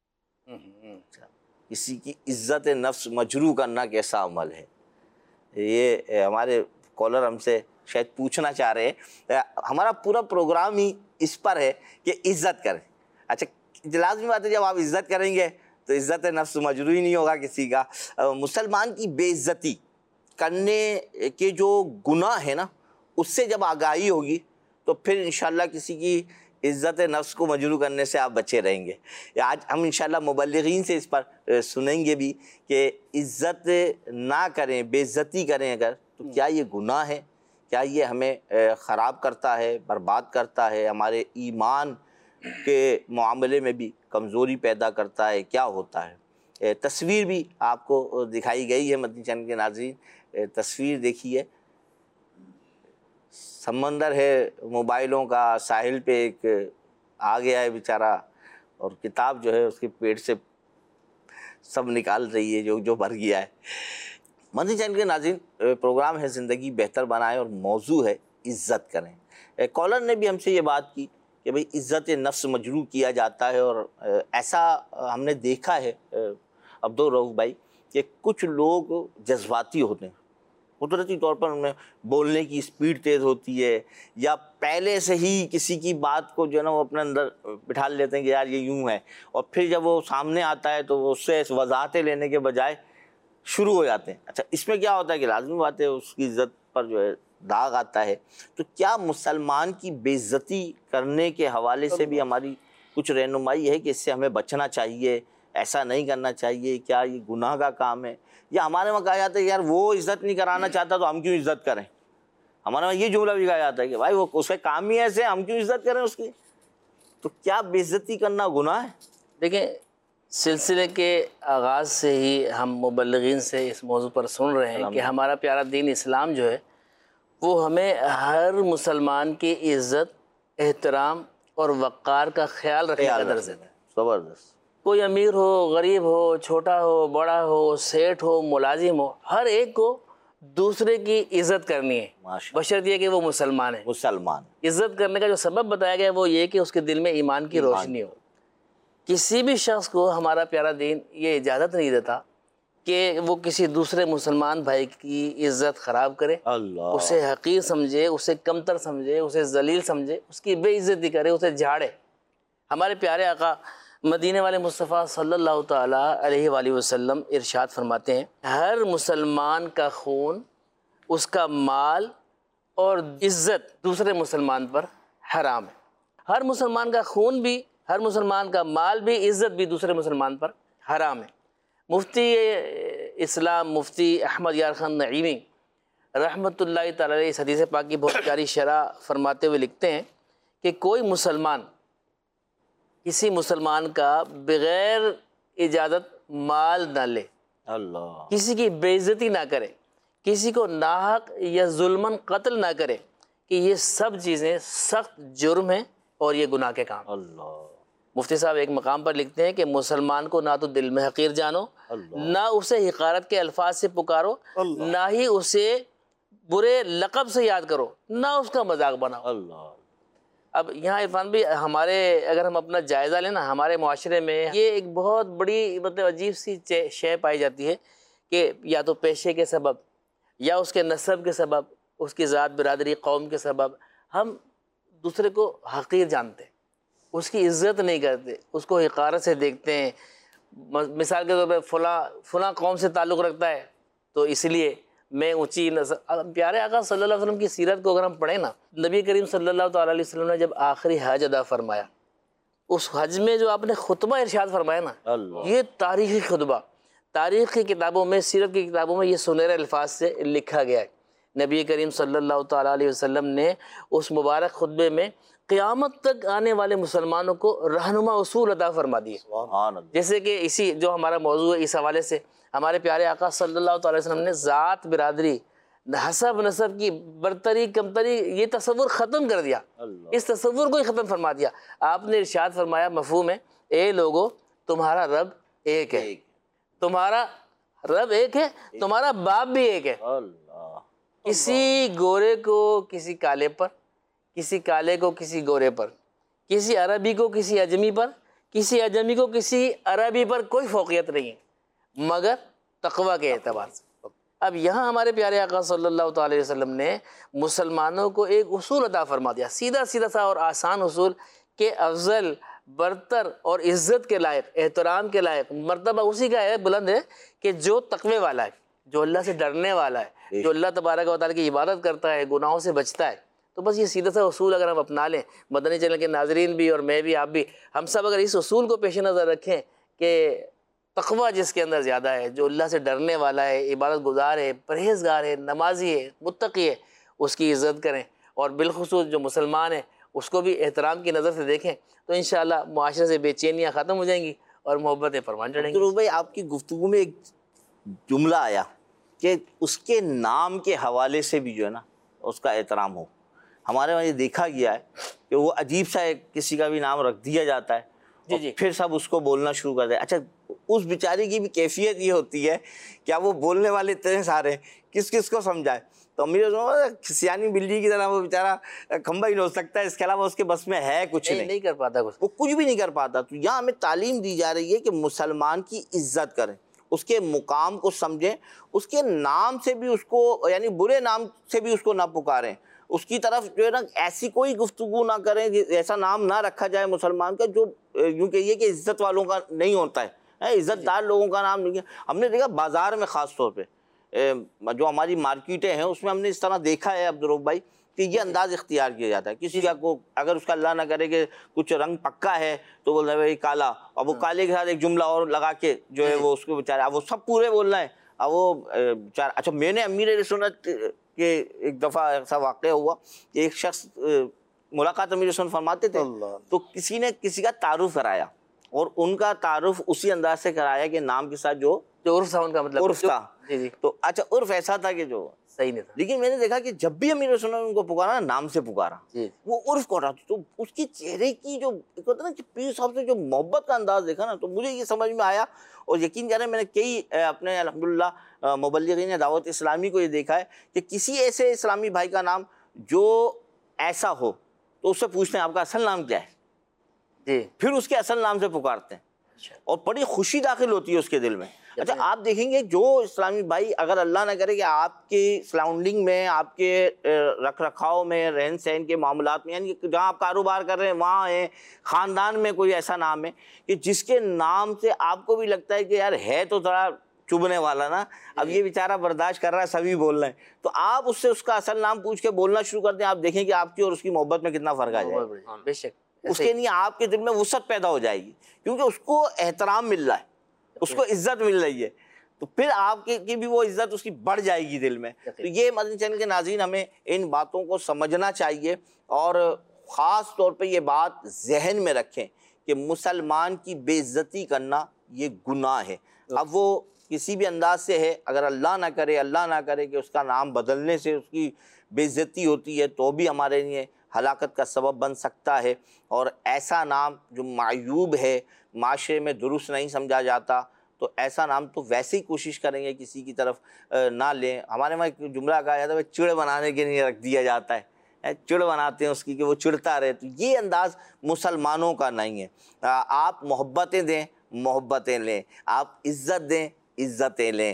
[SPEAKER 2] کسی کی عزت نفس مجروح کرنا کیسا عمل ہے؟ یہ ہمارے کالر ہم سے شاید پوچھنا چاہ رہے ہیں۔ ہمارا پورا پروگرام ہی اس پر ہے کہ عزت کریں۔ اچھا، لازمی بات ہے جب آپ عزت کریں گے تو عزت نفس مجروح ہی نہیں ہوگا کسی کا۔ مسلمان کی بے عزتی کرنے کے جو گناہ ہے نا، اس سے جب آگاہی ہوگی تو پھر انشاءاللہ کسی کی عزت نفس کو مجروح کرنے سے آپ بچے رہیں گے۔ آج ہم انشاءاللہ مبلغین سے اس پر سنیں گے بھی کہ عزت نہ کریں، بے عزتی کریں اگر تو کیا یہ گناہ ہے، کیا یہ ہمیں خراب کرتا ہے، برباد کرتا ہے، ہمارے ایمان کے معاملے میں بھی کمزوری پیدا کرتا ہے، کیا ہوتا ہے۔ تصویر بھی آپ کو دکھائی گئی ہے، مدنی چینل کے ناظرین تصویر دیکھیے۔ سمندر ہے موبائلوں کا، ساحل پہ ایک آ گیا ہے بیچارہ، اور کتاب جو ہے اس کے پیٹ سے سب نکال رہی ہے جو بھر گیا ہے۔ مدنی چینل کے ناظرین، پروگرام ہے زندگی بہتر بنائیں اور موضوع ہے عزت کریں۔ کالر نے بھی ہم سے یہ بات کی کہ بھئی عزت نفس مجروح کیا جاتا ہے، اور ایسا ہم نے دیکھا ہے عبدالرؤف بھائی کہ کچھ لوگ جذباتی ہوتے ہیں، قدرتی طور پر ان میں بولنے کی اسپیڈ تیز ہوتی ہے، یا پہلے سے ہی کسی کی بات کو جو ہے نا وہ اپنے اندر بٹھا لیتے ہیں کہ یار یہ یوں ہے، اور پھر جب وہ سامنے آتا ہے تو وہ اس سے وضاحتیں لینے کے بجائے شروع ہو جاتے ہیں۔ اچھا، اس میں کیا ہوتا ہے کہ لازمی بات ہے اس کی عزت پر جو ہے داغ آتا ہے۔ تو کیا مسلمان کی بے عزتی کرنے کے حوالے سے بھی ہماری کچھ رہنمائی ہے کہ اس سے ہمیں بچنا چاہیے، ایسا نہیں کرنا چاہیے؟ کیا یہ گناہ کا کام ہے؟ یا ہمارے وہاں کہا جاتا ہے کہ یار وہ عزت نہیں کرانا چاہتا تو ہم کیوں عزت کریں؟ ہمارے وہاں یہ جملہ بھی کہا جاتا ہے کہ بھائی وہ اس کا کام ہی ایسے، ہم کیوں عزت کریں اس کی؟ تو کیا بے عزتی کرنا گناہ ہے؟
[SPEAKER 3] دیکھیں، سلسلے کے آغاز سے ہی ہم مبلغین سے اس موضوع پر سن رہے ہیں کہ ہمارا پیارا دین اسلام جو ہے وہ ہمیں ہر مسلمان کی عزت، احترام اور وقار کا خیال رکھنے کا درس دیتا ہے۔
[SPEAKER 2] زبردست۔
[SPEAKER 3] کوئی امیر ہو، غریب ہو، چھوٹا ہو، بڑا ہو، سیٹھ ہو، ملازم ہو، ہر ایک کو دوسرے کی عزت کرنی ہے، بشرط یہ کہ وہ مسلمان ہے۔
[SPEAKER 2] مسلمان
[SPEAKER 3] عزت کرنے کا جو سبب بتایا گیا ہے وہ یہ کہ اس کے دل میں ایمان کی روشنی ہو۔ کسی بھی شخص کو ہمارا پیارا دین یہ اجازت نہیں دیتا کہ وہ کسی دوسرے مسلمان بھائی کی عزت خراب کرے،
[SPEAKER 2] اللہ،
[SPEAKER 3] اسے حقیر سمجھے، اسے کمتر سمجھے، اسے ذلیل سمجھے، اس کی بے عزتی کرے، اسے جھاڑے۔ ہمارے پیارے آقا مدینے والے مصطفیٰ صلی اللہ تعالیٰ علیہ وآلہ وسلم ارشاد فرماتے ہیں، ہر مسلمان کا خون، اس کا مال اور عزت دوسرے مسلمان پر حرام ہے۔ ہر مسلمان کا خون بھی، ہر مسلمان کا مال بھی، عزت بھی دوسرے مسلمان پر حرام ہے۔ مفتی اسلام مفتی احمد یار خان نعیمی رحمۃ اللہ تعالی علیہ اس حدیث پاک کی بہت پیاری شرح فرماتے ہوئے لکھتے ہیں کہ کوئی مسلمان کسی مسلمان کا بغیر اجازت مال نہ لے،
[SPEAKER 2] اللہ،
[SPEAKER 3] کسی کی بے عزتی نہ کرے، کسی کو ناحق یا ظلماً قتل نہ کرے، کہ یہ سب چیزیں سخت جرم ہیں اور یہ گناہ کے کام۔
[SPEAKER 2] اللہ،
[SPEAKER 3] مفتی صاحب ایک مقام پر لکھتے ہیں کہ مسلمان کو نہ تو دل میں حقیر جانو، نہ اسے حقارت کے الفاظ سے پکارو، نہ ہی اسے برے لقب سے یاد کرو، نہ اس کا مذاق بناؤ۔
[SPEAKER 2] اللہ۔
[SPEAKER 3] اب یہاں عرفان بھی ہمارے، اگر ہم اپنا جائزہ لیں نا، ہمارے معاشرے میں یہ ایک بہت بڑی عجیب سی شے پائی جاتی ہے کہ یا تو پیشے کے سبب، یا اس کے نسب کے سبب، اس کی ذات، برادری، قوم کے سبب ہم دوسرے کو حقیر جانتے ہیں، اس کی عزت نہیں کرتے، اس کو حقارت سے دیکھتے ہیں۔ مثال کے طور پہ فلاں قوم سے تعلق رکھتا ہے تو اس لیے میں اونچی نسل۔ پیارے آقا صلی اللہ علیہ وسلم کی سیرت کو اگر ہم پڑھیں نا، نبی کریم صلی اللہ تعالیٰ علیہ وسلم نے جب آخری حج ادا فرمایا، اس حج میں جو آپ نے خطبہ ارشاد فرمایا نا، یہ تاریخی خطبہ، تاریخ کی کتابوں میں، سیرت کی کتابوں میں یہ سنہرے الفاظ سے لکھا گیا ہے۔ نبی کریم صلی اللہ تعالیٰ علیہ وسلم نے اس مبارک خطبے میں قیامت تک آنے والے مسلمانوں کو رہنما اصول عطا فرما دیے، جیسے کہ اسی جو ہمارا موضوع ہے، اس حوالے سے ہمارے پیارے آقا صلی اللہ تعالی وسلم نے ذات، برادری، حسب، نسب کی برتری، کمتری، یہ تصور ختم کر دیا، اس تصور کو ہی ختم فرما دیا۔ آپ نے ارشاد فرمایا، مفہوم ہے، اے لوگو تمہارا رب ایک ہے، تمہارا رب ایک ہے، تمہارا باپ بھی ایک ہے۔ کسی گورے کو کسی کالے پر، کسی کالے کو کسی گورے پر، کسی عربی کو کسی اجمی پر، کسی اجمی کو کسی عربی پر کوئی فوقیت نہیں ہے مگر تقوی کے اعتبار سے۔ اب یہاں ہمارے پیارے آقا صلی اللہ تعالی علیہ وسلم نے مسلمانوں کو ایک اصول عطا فرما دیا، سیدھا سیدھا سا اور آسان اصول، کہ افضل، برتر اور عزت کے لائق، احترام کے لائق مرتبہ اسی کا ہے، بلند ہے، کہ جو تقوی والا ہے، جو اللہ سے ڈرنے والا ہے، جو اللہ تبارک و تعالیٰ کی عبادت کرتا ہے، گناہوں سے بچتا ہے۔ تو بس یہ سیدھا سا اصول اگر ہم اپنا لیں، مدنی چینل کے ناظرین بھی اور میں بھی، آپ بھی، ہم سب اگر اس اصول کو پیش نظر رکھیں کہ تقوی جس کے اندر زیادہ ہے، جو اللہ سے ڈرنے والا ہے، عبادت گزار ہے، پرہیزگار ہے، نمازی ہے، متقی ہے، اس کی عزت کریں، اور بالخصوص جو مسلمان ہے اس کو بھی احترام کی نظر سے دیکھیں، تو انشاءاللہ معاشرے سے بے چینیاں ختم ہو جائیں گی اور محبتیں پروان چڑھیں گی۔
[SPEAKER 2] بھائی، آپ کی گفتگو میں ایک جملہ آیا کہ اس کے نام کے حوالے سے بھی جو ہے نا اس کا احترام ہو۔ ہمارے وہاں یہ دیکھا گیا ہے کہ وہ عجیب سا ایک کسی کا بھی نام رکھ دیا جاتا ہے اور پھر سب اس کو بولنا شروع کر دیں. اچھا اس بیچاری کی بھی کیفیت یہ ہوتی ہے کیا وہ بولنے والے اتنے سارے کس کس کو سمجھائے. تو امیر سیانی بلی کی طرح وہ بیچارہ کھمبا ہی نہیں ہو سکتا ہے, اس کے علاوہ اس کے بس میں ہے کچھ نہیں
[SPEAKER 3] کر پاتا کچھ,
[SPEAKER 2] وہ کچھ بھی نہیں کر پاتا. تو یہاں ہمیں تعلیم دی جا رہی ہے کہ مسلمان کی عزت کریں, اس کے مقام کو سمجھیں, اس کے نام سے بھی اس کو یعنی برے نام سے بھی اس کو نہ پکاریں, اس کی طرف جو ہے نا ایسی کوئی گفتگو نہ کریں, ایسا نام نہ رکھا جائے مسلمان کا جو یوں کہیے کہ عزت والوں کا نہیں ہوتا ہے, عزت دار لوگوں کا نام نہیں ہے. ہم نے دیکھا بازار میں خاص طور پہ جو ہماری مارکیٹیں ہیں اس میں ہم نے اس طرح دیکھا ہے عبدالرؤف بھائی کہ یہ انداز اختیار کیا جاتا ہے. کسی کا کو اگر اس کا اللہ نہ کرے کہ کچھ رنگ پکا ہے تو بول رہے ہیں کالا, اور وہ کالے کے ساتھ ایک جملہ اور لگا کے جو ہے وہ اس کو بیچارہ اب وہ سب پورے بول رہے ہیں. اب وہ بیچارہ اچھا میں نے امیر اہل سنت کہ ایک دفعہ ایسا واقعہ ہوا کہ ایک شخص ملاقات امیر سنت فرماتے تھے تو کسی نے کسی کا تعارف کرایا اور ان کا تعارف اسی انداز سے کرایا کہ نام کے ساتھ جو
[SPEAKER 3] عرف تھا ان کا, مطلب
[SPEAKER 2] عرف تھا. تو اچھا عرف ایسا تھا کہ جو
[SPEAKER 3] صحیح نہیں تھا,
[SPEAKER 2] لیکن میں نے دیکھا کہ جب بھی امیر سنت ان کو پکارا نام سے پکارا, وہ عرف کو رہا. تو اس کی چہرے کی جو ہوتا نا کہ پیر صاحب سے جو محبت کا انداز دیکھا نا تو مجھے یہ سمجھ میں آیا. اور یقین جانے میں نے کئی اپنے الحمدللہ مبلغین دعوت اسلامی کو یہ دیکھا ہے کہ کسی ایسے اسلامی بھائی کا نام جو ایسا ہو تو اس سے پوچھتے ہیں آپ کا اصل نام کیا ہے, پھر اس کے اصل نام سے پکارتے ہیں اور بڑی خوشی داخل ہوتی ہے اس کے دل میں. اچھا آپ دیکھیں گے جو اسلامی بھائی اگر اللہ نہ کرے کہ آپ کے سراؤنڈنگ میں, آپ کے رکھ رکھاؤ میں, رہن سہن کے معاملات میں, یعنی جہاں آپ کاروبار کر رہے ہیں وہاں ہیں, خاندان میں کوئی ایسا نام ہے کہ جس کے نام سے آپ کو بھی لگتا ہے کہ یار ہے تو ذرا چبھنے والا نا, اب یہ بیچارہ برداشت کر رہا ہے سبھی بول رہے ہیں, تو آپ اس سے اس کا اصل نام پوچھ کے بولنا شروع کر دیں. آپ دیکھیں کہ آپ کی اور اس کی محبت میں کتنا فرق آ جائے.
[SPEAKER 3] بے شک
[SPEAKER 2] اس کے لیے آپ کے دل میں وسعت پیدا ہو جائے گی کیونکہ اس کو احترام مل رہا ہے, اس کو عزت مل رہی ہے, تو پھر آپ کی بھی وہ عزت اس کی بڑھ جائے گی دل میں. تو یہ مدنی چینل کے ناظرین ہمیں ان باتوں کو سمجھنا چاہیے اور خاص طور پہ یہ بات ذہن میں رکھیں کہ مسلمان کی بے عزتی کرنا یہ گناہ ہے. اب وہ کسی بھی انداز سے ہے, اگر اللہ نہ کرے کہ اس کا نام بدلنے سے اس کی بے عزتی ہوتی ہے تو بھی ہمارے لیے ہلاکت کا سبب بن سکتا ہے. اور ایسا نام جو معیوب ہے, معاشرے میں درست نہیں سمجھا جاتا, تو ایسا نام تو ویسے ہی کوشش کریں گے کسی کی طرف نہ لیں. ہمارے وہاں ایک جملہ کہا جاتا ہے چڑ بنانے کے لیے رکھ دیا جاتا ہے, چڑ بناتے ہیں اس کی کہ وہ چڑتا رہے. تو یہ انداز مسلمانوں کا نہیں ہے. آپ محبتیں دیں, محبتیں لیں, آپ عزت دیں, عزتیں لیں.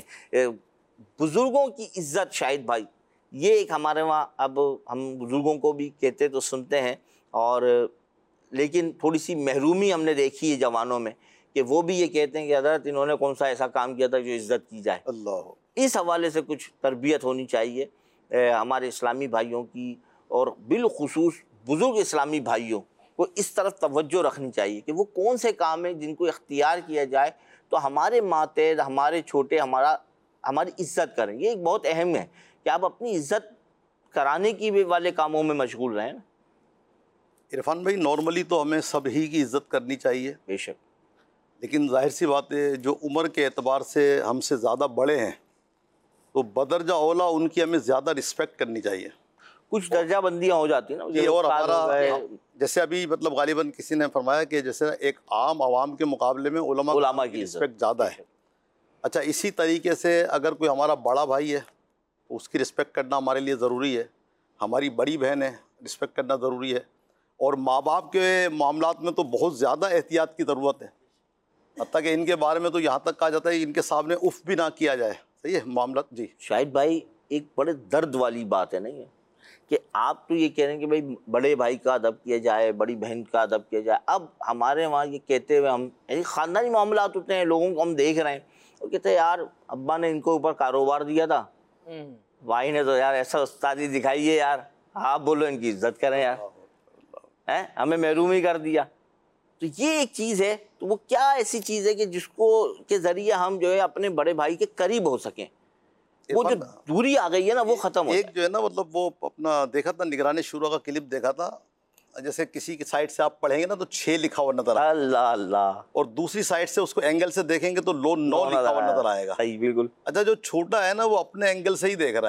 [SPEAKER 2] بزرگوں کی عزت شاہد بھائی یہ ایک ہمارے وہاں, اب ہم بزرگوں کو بھی کہتے تو سنتے ہیں اور لیکن تھوڑی سی محرومی ہم نے دیکھی ہے جوانوں میں کہ وہ بھی یہ کہتے ہیں کہ حضرت انہوں نے کون سا ایسا کام کیا تھا جو عزت کی جائے.
[SPEAKER 4] اللہ,
[SPEAKER 2] اس حوالے سے کچھ تربیت ہونی چاہیے ہمارے اسلامی بھائیوں کی, اور بالخصوص بزرگ اسلامی بھائیوں کو اس طرف توجہ رکھنی چاہیے کہ وہ کون سے کام ہیں جن کو اختیار کیا جائے تو ہمارے ماتحت, ہمارے چھوٹے ہماری عزت کریں. یہ ایک بہت اہم ہے کہ آپ اپنی عزت کرانے کی بھی والے کاموں میں مشغول رہیں.
[SPEAKER 4] عرفان بھائی نارملی تو ہمیں سب ہی کی عزت کرنی چاہیے,
[SPEAKER 2] بے شک,
[SPEAKER 4] لیکن ظاہر سی بات ہے جو عمر کے اعتبار سے ہم سے زیادہ بڑے ہیں تو بدرجہ اولا ان کی ہمیں زیادہ رسپیکٹ کرنی چاہیے.
[SPEAKER 2] کچھ درجہ بندیاں ہو جاتی ہیں نا.
[SPEAKER 4] جی, اور ہمارا جیسے ابھی مطلب غالباً کسی نے فرمایا کہ جیسے ایک عام عوام کے مقابلے میں علماء کی رسپیکٹ زیادہ ہے. اچھا اسی طریقے سے اگر کوئی ہمارا بڑا بھائی ہے تو اس کی رسپیکٹ کرنا ہمارے لیے ضروری ہے. ہماری بڑی بہن ہے, رسپیکٹ کرنا ضروری ہے. اور ماں باپ کے معاملات میں تو بہت زیادہ احتیاط کی ضرورت ہے, حتیٰ کہ ان کے بارے میں تو یہاں تک کہا جاتا ہے ان کے سامنے اف بھی نہ کیا جائے. صحیح ہے معاملات. جی
[SPEAKER 2] شاہد بھائی ایک بڑے درد والی بات ہے نہیں ہے کہ آپ تو یہ کہہ رہے ہیں کہ بھائی بڑے بھائی کا ادب کیا جائے, بڑی بہن کا ادب کیا جائے. اب ہمارے وہاں یہ کہتے ہوئے ہم یعنی خاندانی معاملات ہوتے ہیں, لوگوں کو ہم دیکھ رہے ہیں, وہ کہتے ہیں یار ابا نے ان کو اوپر کاروبار دیا تھا, بھائی نے تو یار ایسا استادی دکھائی ہے یار, آپ بولو ان کی عزت کریں یار, ہمیں محروم ہی کر دیا. تو یہ ایک چیز ہے. تو وہ کیا ایسی چیز ہے کہ جس کو کے ذریعے ہم جو ہے اپنے بڑے بھائی کے قریب ہو سکیں, وہ جو دوری آ گئی ہے نا وہ ختم ہو جائے.
[SPEAKER 4] ایک جو ہے نا مطلب وہ اپنا دیکھا تھا نگران شورا کا کلپ دیکھا تھا, جیسے کسی کی سائڈ سے آپ پڑھیں گے نا تو 6 لکھا ہوا نظر آئے,
[SPEAKER 2] اللہ اللہ,
[SPEAKER 4] اور دوسری سائڈ سے اس کو اینگل سے دیکھیں گے تو 9 لکھا ہوا نظر آئے گا.
[SPEAKER 2] صحیح, بالکل.
[SPEAKER 4] اچھا جو چھوٹا ہے نا وہ اپنے اینگل سے ہی دیکھ رہا ہے,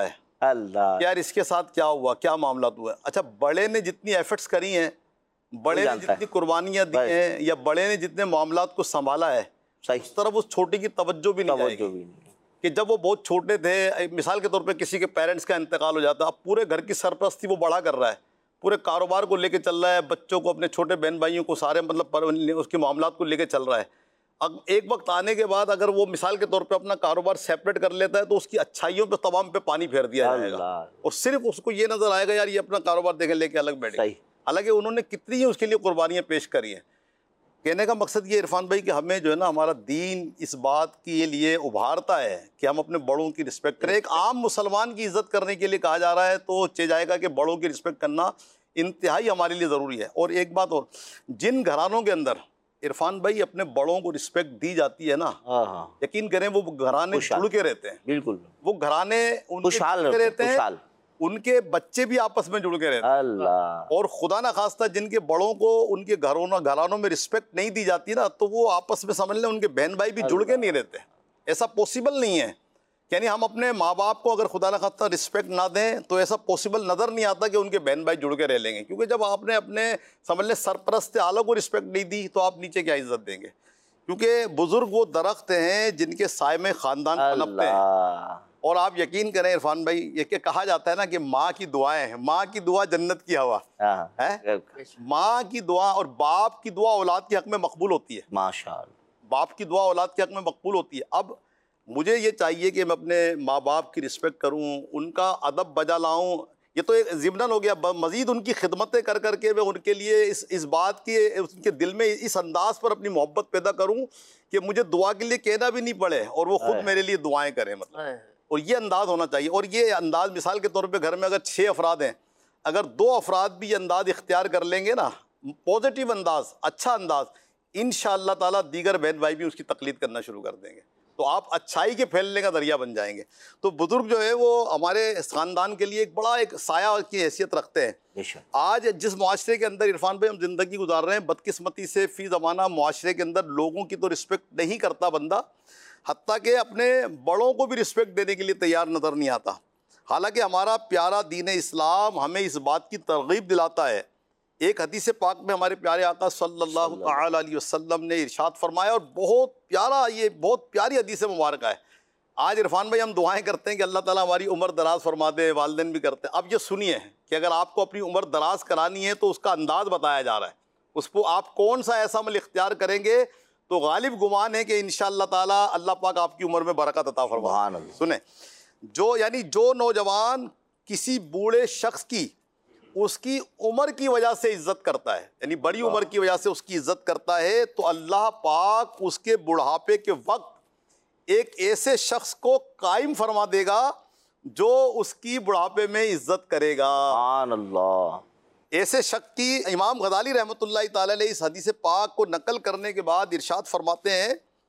[SPEAKER 2] اللہ
[SPEAKER 4] یار اس کے ساتھ کیا ہوا, کیا معاملات ہوئے. اچھا بڑے نے جتنی ایفرٹس کری ہیں, بڑے نے جتنی قربانیاں دی ہیں, یا بڑے نے جتنے معاملات کو سنبھالا ہے, اس طرف اس چھوٹے کی توجہ بھی نہیں جائے گی. کہ جب وہ بہت چھوٹے تھے, مثال کے طور پہ کسی کے پیرنٹس کا انتقال ہو جاتا, اب پورے گھر کی سرپرستی وہ بڑا کر رہا ہے, پورے کاروبار کو لے کے چل رہا ہے, بچوں کو, اپنے چھوٹے بہن بھائیوں کو, سارے مطلب اس کے معاملات کو لے کے چل رہا ہے. اب ایک وقت آنے کے بعد اگر وہ مثال کے طور پہ اپنا کاروبار سیپریٹ کر لیتا ہے تو اس کی اچھائیوں پہ تمام پہ پانی پھیر دیا جائے گا, اور صرف اس کو یہ نظر آئے گا یار یہ اپنا کاروبار دیکھیں لے کے الگ بیٹھے. حالانکہ انہوں نے کتنی اس کے لیے قربانیاں پیش کری ہیں. کہنے کا مقصد یہ عرفان بھائی کہ ہمیں جو ہے نا ہمارا دین اس بات کے لیے ابھارتا ہے کہ ہم اپنے بڑوں کی رسپیکٹ کریں. ایک عام مسلمان کی عزت کرنے کے لیے کہا جا رہا ہے تو چہ جائے گا کہ بڑوں کی رسپیکٹ کرنا انتہائی ہمارے لیے ضروری ہے. اور ایک بات اور, جن گھرانوں کے اندر عرفان بھائی اپنے بڑوں کو رسپیکٹ دی جاتی ہے نا, یقین کریں وہ گھرانے جڑ کے رہتے ہیں. بالکل, وہ گھرانے خوشحال رہتے ہیں, ان کے بچے بھی آپس میں جڑ کے رہتے ہیں. اللہ, اور خدا نہ خواستہ جن کے بڑوں کو ان کے گھرانوں میں رسپیکٹ نہیں دی جاتی نا, تو وہ آپس میں سمجھ لیں ان کے بہن بھائی بھی جڑ کے نہیں رہتے. ایسا پاسبل نہیں ہے. یعنی ہم اپنے ماں باپ کو اگر خدا نہ خواستہ رسپیکٹ نہ دیں تو ایسا پاسبل نظر نہیں آتا کہ ان کے بہن بھائی جڑ کے رہ لیں گے. کیونکہ جب آپ نے اپنے سمجھ لیں سرپرست اعلیٰ کو رسپیکٹ نہیں دی تو آپ نیچے کیا عزت دیں گے. کیونکہ بزرگ وہ درخت ہیں جن کے سائے میں خاندان پنپتے ہیں. اور آپ یقین کریں عرفان بھائی, یہ کہ کہا جاتا ہے نا کہ ماں کی دعائیں ہیں, ماں کی دعا جنت کی ہوا ہے. ماں کی دعا اور باپ کی دعا اولاد کے حق میں مقبول ہوتی ہے. ماشاءاللہ, باپ کی دعا اولاد کے حق میں مقبول ہوتی ہے. اب مجھے یہ چاہیے کہ میں اپنے ماں باپ کی رسپیکٹ کروں, ان کا ادب بجا لاؤں. یہ تو ایک ضمناً ہو گیا, مزید ان کی خدمتیں کر کر کے میں ان کے لیے اس بات کی ان کے دل میں اس انداز پر اپنی محبت پیدا کروں کہ مجھے دعا کے لیے کہنا بھی نہیں پڑے اور وہ خود میرے لیے دعائیں کریں. مطلب اور یہ انداز ہونا چاہیے. اور یہ انداز مثال کے طور پہ گھر میں اگر 6 افراد ہیں, اگر 2 افراد بھی یہ انداز اختیار کر لیں گے نا, پازیٹیو انداز, اچھا انداز, انشاءاللہ تعالیٰ دیگر بہن بھائی بھی اس کی تقلید کرنا شروع کر دیں گے, تو آپ اچھائی کے پھیلنے کا ذریعہ بن جائیں گے. تو بزرگ جو ہے وہ ہمارے خاندان کے لیے ایک بڑا ایک سایہ کی حیثیت رکھتے ہیں. آج جس معاشرے کے اندر عرفان بھائی ہم زندگی گزار رہے ہیں, بدقسمتی سے فی زمانہ معاشرے کے اندر لوگوں کی تو رسپیکٹ نہیں کرتا بندہ, حتیٰ کہ اپنے بڑوں کو بھی رسپیکٹ دینے کے لیے تیار نظر نہیں آتا. حالانکہ ہمارا پیارا دین اسلام ہمیں اس بات کی ترغیب دلاتا ہے. ایک حدیث پاک میں ہمارے پیارے آقا صلی اللہ تعالی علیہ وسلم نے ارشاد فرمایا, اور بہت پیارا, یہ بہت پیاری حدیث مبارکہ ہے. آج عرفان بھائی ہم دعائیں کرتے ہیں کہ اللہ تعالیٰ ہماری عمر دراز فرما دے, والدین بھی کرتے ہیں. اب یہ سنیے کہ اگر آپ کو اپنی عمر دراز کرانی ہے تو اس کا انداز بتایا جا رہا ہے. اس کو آپ کون سا ایسا عمل اختیار کریں گے تو غالب گمان ہے کہ انشاءاللہ تعالیٰ اللہ پاک آپ کی عمر میں برکت عطا فرمائے. سنیں, جو نوجوان کسی بوڑھے شخص کی اس کی عمر کی وجہ سے عزت کرتا ہے, یعنی بڑی عمر کی وجہ سے اس کی عزت کرتا ہے, تو اللہ پاک اس کے بڑھاپے کے وقت ایک ایسے شخص کو قائم فرما دے گا جو اس کی بڑھاپے میں عزت کرے گا. سبحان اللہ. ایسے شخص کی امام غزالی رحمۃ اللہ تعالی علیہ اس حدیث پاک کو نقل کرنے کے بعد ارشاد فرماتے ہیں,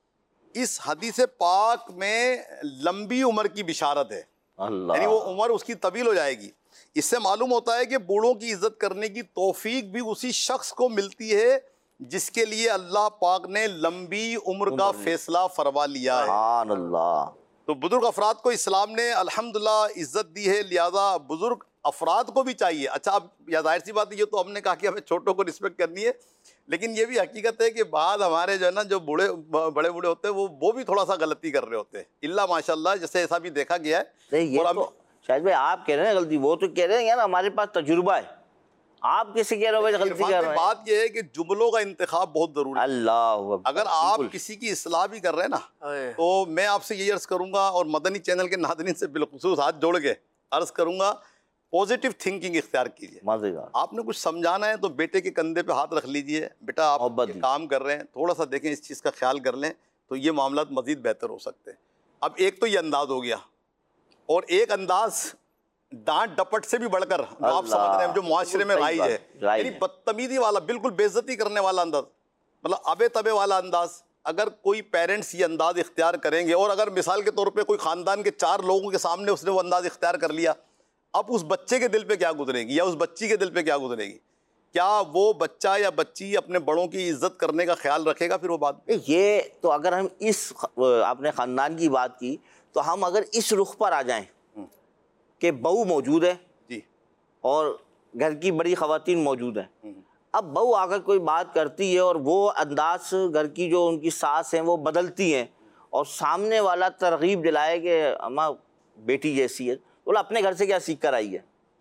[SPEAKER 4] اس حدیث پاک میں لمبی عمر کی بشارت ہے. یعنی وہ عمر اس کی طویل ہو جائے گی. اس سے معلوم ہوتا ہے کہ بوڑھوں کی عزت کرنے کی توفیق بھی اسی شخص کو ملتی ہے جس کے لیے اللہ پاک نے لمبی عمر کا فیصلہ فرما لیا ہے. سبحان اللہ. تو بزرگ افراد کو اسلام نے الحمدللہ عزت دی ہے, لہذا بزرگ افراد کو بھی چاہیے. اچھا اب یہ ظاہر سی بات ہے, یہ تو ہم نے کہا کہ ہمیں چھوٹوں کو رسپیکٹ کرنی ہے, لیکن یہ بھی حقیقت ہے کہ بعض ہمارے جو ہے نا جو بڑے بڑے ہوتے ہیں وہ بھی تھوڑا سا غلطی کر رہے ہوتے ہیں. اللہ ماشاء اللہ, جیسے ایسا بھی دیکھا گیا ہے.
[SPEAKER 2] شاید بھائی آپ کہہ رہے ہیں غلطی, وہ تو کہہ رہے ہیں یار ہمارے پاس تجربہ ہے, آپ کسی کہہ رہے ہو غلطی کر رہے ہیں.
[SPEAKER 4] بات یہ ہے کہ جملوں کا انتخاب بہت ضروری ہے.
[SPEAKER 2] اللہ,
[SPEAKER 4] اگر آپ کسی کی اصلاح بھی کر رہے ہیں نا, تو میں آپ سے یہ عرض کروں گا, اور مدنی چینل کے ناظرین سے بالخصوص ہاتھ جوڑ کے عرض کروں گا, پازیٹیو تھنکنگ اختیار کیجیے. آپ نے کچھ سمجھانا ہے تو بیٹے کے کندھے پہ ہاتھ رکھ لیجئے, بیٹا آپ کام کر رہے ہیں, تھوڑا سا دیکھیں اس چیز کا خیال کر لیں تو یہ معاملات مزید بہتر ہو سکتے ہیں. اب ایک تو یہ انداز ہو گیا, اور ایک انداز ڈانٹ ڈپٹ سے بھی بڑھ کر آپ سمجھ رہے ہیں جو معاشرے میں رائج ہے, یعنی بدتمیزی والا, بالکل بے عزتی کرنے والا انداز, مطلب ابے تبے والا انداز. اگر کوئی پیرنٹس یہ انداز اختیار کریں گے, اور اگر مثال کے طور پہ کوئی خاندان کے 4 لوگوں کے سامنے اس نے وہ انداز اختیار کر لیا, اب اس بچے کے دل پہ کیا گزرے گی, یا اس بچی کے دل پہ کیا گزرے گی؟ کیا وہ بچہ یا بچی اپنے بڑوں کی عزت کرنے کا خیال رکھے گا؟ پھر وہ بات
[SPEAKER 2] یہ تو اگر ہم اس آپ نے خاندان کی بات کی, تو ہم اگر اس رخ پر آ جائیں کہ بہو موجود ہے
[SPEAKER 4] جی
[SPEAKER 2] اور گھر کی بڑی خواتین موجود ہیں. اب بہو آ کر کوئی بات کرتی ہے اور وہ انداز گھر کی جو ان کی ساس ہیں وہ بدلتی ہیں اور سامنے والا ترغیب دلائے کہ اماں بیٹی جیسی ہے، بولا اپنے گھر سے کیا سیکھ کر آئی ہے،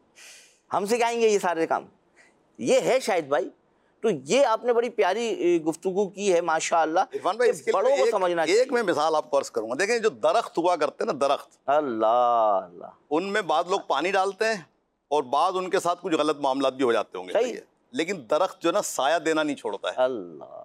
[SPEAKER 2] ہم سے کیا آئیں گے یہ سارے کام. یہ ہے شاہد بھائی. تو یہ آپ نے بڑی پیاری گفتگو کی ہے ماشاءاللہ.
[SPEAKER 4] عرفان بھائی اس کے
[SPEAKER 2] بڑوں کو
[SPEAKER 4] لیے
[SPEAKER 2] سمجھنا
[SPEAKER 4] ایک میں مثال آپ کو عرض کروں گا. دیکھیں جو درخت ہوا کرتے ہیں نا، درخت،
[SPEAKER 2] اللہ اللہ،
[SPEAKER 4] ان میں بعض لوگ پانی ڈالتے ہیں اور بعض ان کے ساتھ کچھ غلط معاملات بھی ہو جاتے ہوں گے.
[SPEAKER 2] صحیح.
[SPEAKER 4] لیکن درخت جو نا سایہ دینا نہیں چھوڑتا ہے.
[SPEAKER 2] اللہ.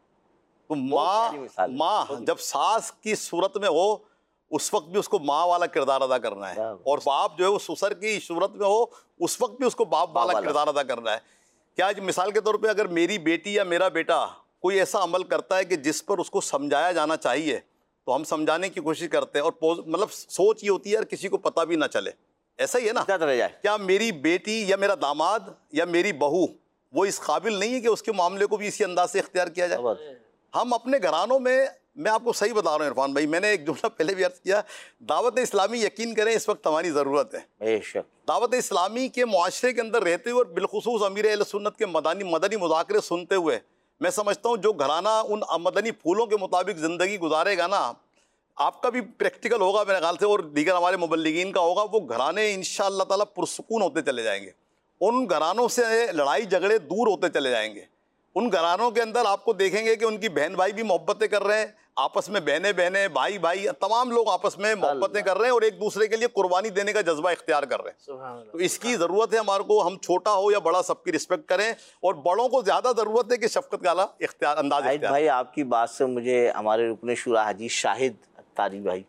[SPEAKER 4] تو
[SPEAKER 2] پیاری مثال ہے.
[SPEAKER 4] ماں جب ساس کی صورت میں ہو اس وقت بھی اس کو ماں والا کردار ادا کرنا ہے، اور باپ جو ہے وہ سسر کی صورت میں ہو اس وقت بھی اس کو باپ والا کردار ادا کرنا ہے. کیا مثال کے طور پہ اگر میری بیٹی یا میرا بیٹا کوئی ایسا عمل کرتا ہے کہ جس پر اس کو سمجھایا جانا چاہیے تو ہم سمجھانے کی کوشش کرتے ہیں، اور مطلب سوچ یہ ہوتی ہے یار کسی کو پتہ بھی نہ چلے. ایسا ہی ہے نا. کیا میری بیٹی یا میرا داماد یا میری بہو وہ اس قابل نہیں ہے کہ اس کے معاملے کو بھی اسی انداز سے اختیار کیا جائے؟ ہم اپنے گھرانوں میں آپ کو صحیح بتا رہا ہوں عرفان بھائی، میں نے ایک جملہ پہلے بھی عرض کیا، دعوت اسلامی یقین کریں اس وقت ہماری ضرورت ہے.
[SPEAKER 2] بے شک.
[SPEAKER 4] دعوت اسلامی کے معاشرے کے اندر رہتے ہوئے اور بالخصوص امیر اہل سنت کے مدنی مذاکرے سنتے ہوئے میں سمجھتا ہوں جو گھرانہ ان مدنی پھولوں کے مطابق زندگی گزارے گا نا، آپ کا بھی پریکٹیکل ہوگا میرے خیال سے اور دیگر ہمارے مبلغین کا ہوگا، وہ گھرانے انشاءاللہ تعالیٰ پرسکون ہوتے چلے جائیں گے. ان گھرانوں سے لڑائی جھگڑے دور ہوتے چلے جائیں گے. ان گھرانوں کے اندر آپ کو دیکھیں گے کہ ان کی بہن بھائی بھی محبتیں کر رہے ہیں آپس میں، بہنیں بھائی تمام لوگ آپس میں محبتیں کر رہے ہیں اور ایک دوسرے کے لیے قربانی دینے کا جذبہ اختیار کر رہے ہیں. تو اس کی ضرورت ہے ہمارے کو، ہم چھوٹا ہو یا بڑا سب کی رسپیکٹ کریں، اور بڑوں کو زیادہ ضرورت ہے کہ شفقت کا انداز اختیار.
[SPEAKER 2] بھائی آپ کی بات سے مجھے ہمارے رکن شورا حاجی شاہد اتاری بھائی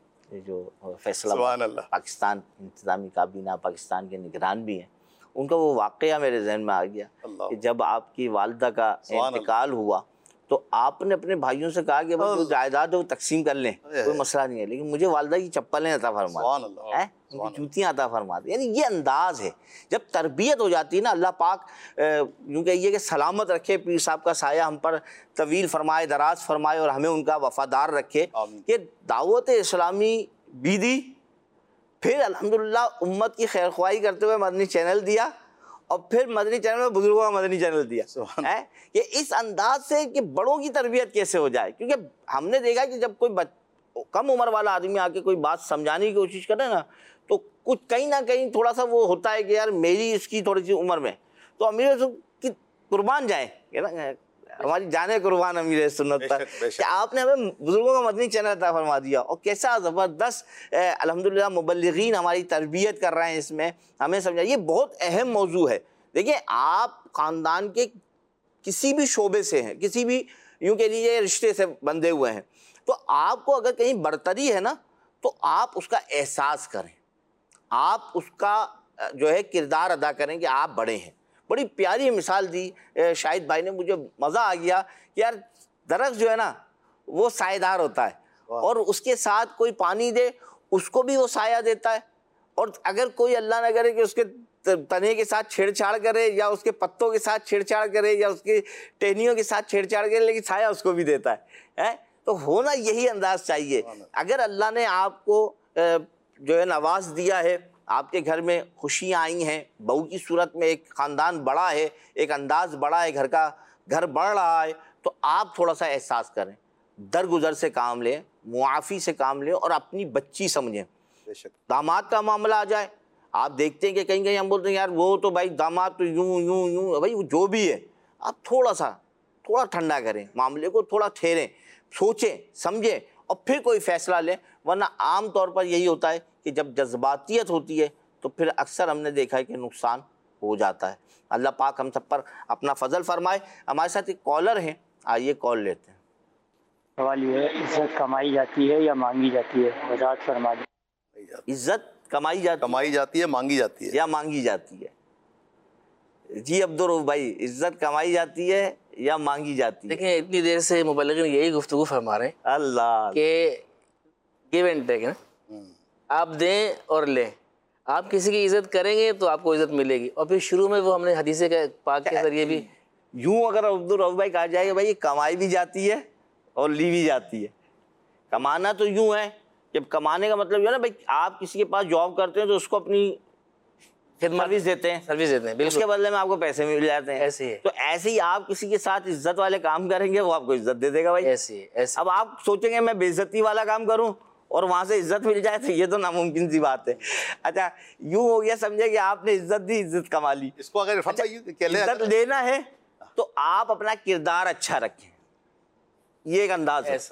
[SPEAKER 2] جو فیصلہ پاکستان انتظامی کابینہ پاکستان کے نگران بھی ہیں، ان کا وہ واقعہ میرے ذہن میں آ گیا کہ جب آپ کی والدہ کا انتقال ہوا تو آپ نے اپنے بھائیوں سے کہا کہ جو جائیداد ہے وہ تقسیم کر لیں، کوئی مسئلہ نہیں ہے، لیکن مجھے والدہ کی چپلیں عطا فرما دیں، ان کی جوتیاں عطا فرما دیں. یعنی یہ انداز ہے. جب تربیت ہو جاتی ہے نا، اللہ پاک یوں کہیے کہ سلامت رکھے، پیر صاحب کا سایہ ہم پر طویل فرمائے، دراز فرمائے اور ہمیں ان کا وفادار رکھے، کہ دعوت اسلامی بیدی، پھر الحمدللہ امت کی خیر خواہی کرتے ہوئے مدنی چینل دیا، اور پھر مدنی چینل میں بزرگوں کا مدنی چینل دیا. کہ اس انداز سے کہ بڑوں کی تربیت کیسے ہو جائے. کیونکہ ہم نے دیکھا کہ جب کوئی کم عمر والا آدمی آ کے کوئی بات سمجھانے کی کوشش کرے نا، تو کچھ کہیں نہ کہیں تھوڑا سا وہ ہوتا ہے کہ یار میری اس کی تھوڑی سی عمر میں تو امیر کی قربان جائیں، ہماری جانیں قربان امیر سنت پر، کہ آپ نے ہمیں بزرگوں کا مدنی چینل عطا فرما دیا. اور کیسا زبردست الحمدللہ مبلغین ہماری تربیت کر رہے ہیں، اس میں ہمیں سمجھا. یہ بہت اہم موضوع ہے. دیکھیں آپ خاندان کے کسی بھی شعبے سے ہیں، کسی بھی یوں کہہ لیجیے رشتے سے بندھے ہوئے ہیں، تو آپ کو اگر کہیں برتری ہے نا تو آپ اس کا احساس کریں، آپ اس کا جو ہے کردار ادا کریں کہ آپ بڑے ہیں. بڑی پیاری مثال دی شاہد بھائی نے، مجھے مزہ آ گیا کہ یار درخت جو ہے نا وہ سایہ دار ہوتا ہے، اور اس کے ساتھ کوئی پانی دے اس کو بھی وہ سایہ دیتا ہے، اور اگر کوئی اللہ نہ کرے کہ اس کے تنے کے ساتھ چھیڑ چھاڑ کرے یا اس کے پتوں کے ساتھ چھیڑ چھاڑ کرے یا اس کی ٹہنیوں کے ساتھ چھیڑ چھاڑ کرے، لیکن سایہ اس کو بھی دیتا ہے. تو ہونا یہی انداز چاہیے. اگر اللہ نے آپ کو جو ہے نواز دیا ہے، آپ کے گھر میں خوشیاں آئی ہیں، بہو کی صورت میں ایک خاندان بڑا ہے، ایک انداز بڑا ہے، گھر بڑھ رہا ہے، تو آپ تھوڑا سا احساس کریں، درگزر سے کام لیں، معافی سے کام لیں، اور اپنی بچی سمجھیں. داماد کا معاملہ آ جائے، آپ دیکھتے ہیں کہ کہیں کہیں ہم بولتے ہیں یار وہ تو بھائی داماد تو یوں بھائی وہ جو بھی ہے، آپ تھوڑا ٹھنڈا کریں معاملے کو، تھوڑا ٹھہریں، سوچیں سمجھیں اور پھر کوئی فیصلہ لیں. ورنہ عام طور پر یہی ہوتا ہے کہ جب جذباتیت ہوتی ہے تو پھر اکثر ہم نے دیکھا ہے کہ نقصان ہو جاتا ہے. اللہ پاک ہم سب پر اپنا فضل فرمائے. ہمارے ساتھ ایک کالر ہیں، آئیے کال لیتے ہیں.
[SPEAKER 8] سوال یہ ہے، عزت کمائی جاتی ہے یا مانگی جاتی ہے؟ وضاحت فرما دیں.
[SPEAKER 2] عزت کمائی جاتی ہے
[SPEAKER 4] مانگی جاتی ہے
[SPEAKER 2] یا مانگی جاتی ہے؟ جی عبدالرؤف بھائی، عزت کمائی جاتی ہے یا مانگی جاتی ہے؟
[SPEAKER 3] دیکھیں اتنی دیر سے مبلغین یہی گفتگو فرما رہے ہیں
[SPEAKER 2] اللہ
[SPEAKER 3] کہ گیو اینڈ ٹیک نا، آپ دیں اور لیں. آپ کسی کی عزت کریں گے تو آپ کو عزت ملے گی. اور پھر شروع میں وہ ہم نے حدیث پاک کے ذریعے بھی
[SPEAKER 2] یوں اگر عبدالرؤف بھائی کہا جائے کہ بھائی یہ کمائی بھی جاتی ہے اور لی بھی جاتی ہے. کمانا تو یوں ہے جب کمانے کا مطلب جو ہے نا بھائی آپ کسی کے پاس جاب کرتے ہیں تو اس کو اپنی سروس دیتے ہیں، اس کے بدلے میں آپ کو پیسے مل جاتے ہیں.
[SPEAKER 3] ایسے ہی
[SPEAKER 2] تو ایسے ہی آپ کسی کے ساتھ عزت والے کام کریں گے وہ آپ کو عزت دے دے گا بھائی.
[SPEAKER 3] ایسے
[SPEAKER 2] اب آپ سوچیں گے میں بے عزتی والا کام کروں اور وہاں سے عزت مل جائے تو یہ تو ناممکن سی بات ہے. اچھا یوں ہو گیا سمجھے کہ آپ نے عزت دی، عزت کما لی.
[SPEAKER 4] اس کو اگر
[SPEAKER 2] عزت لینا ہے تو آپ اپنا کردار اچھا رکھیں، یہ ایک انداز ہے.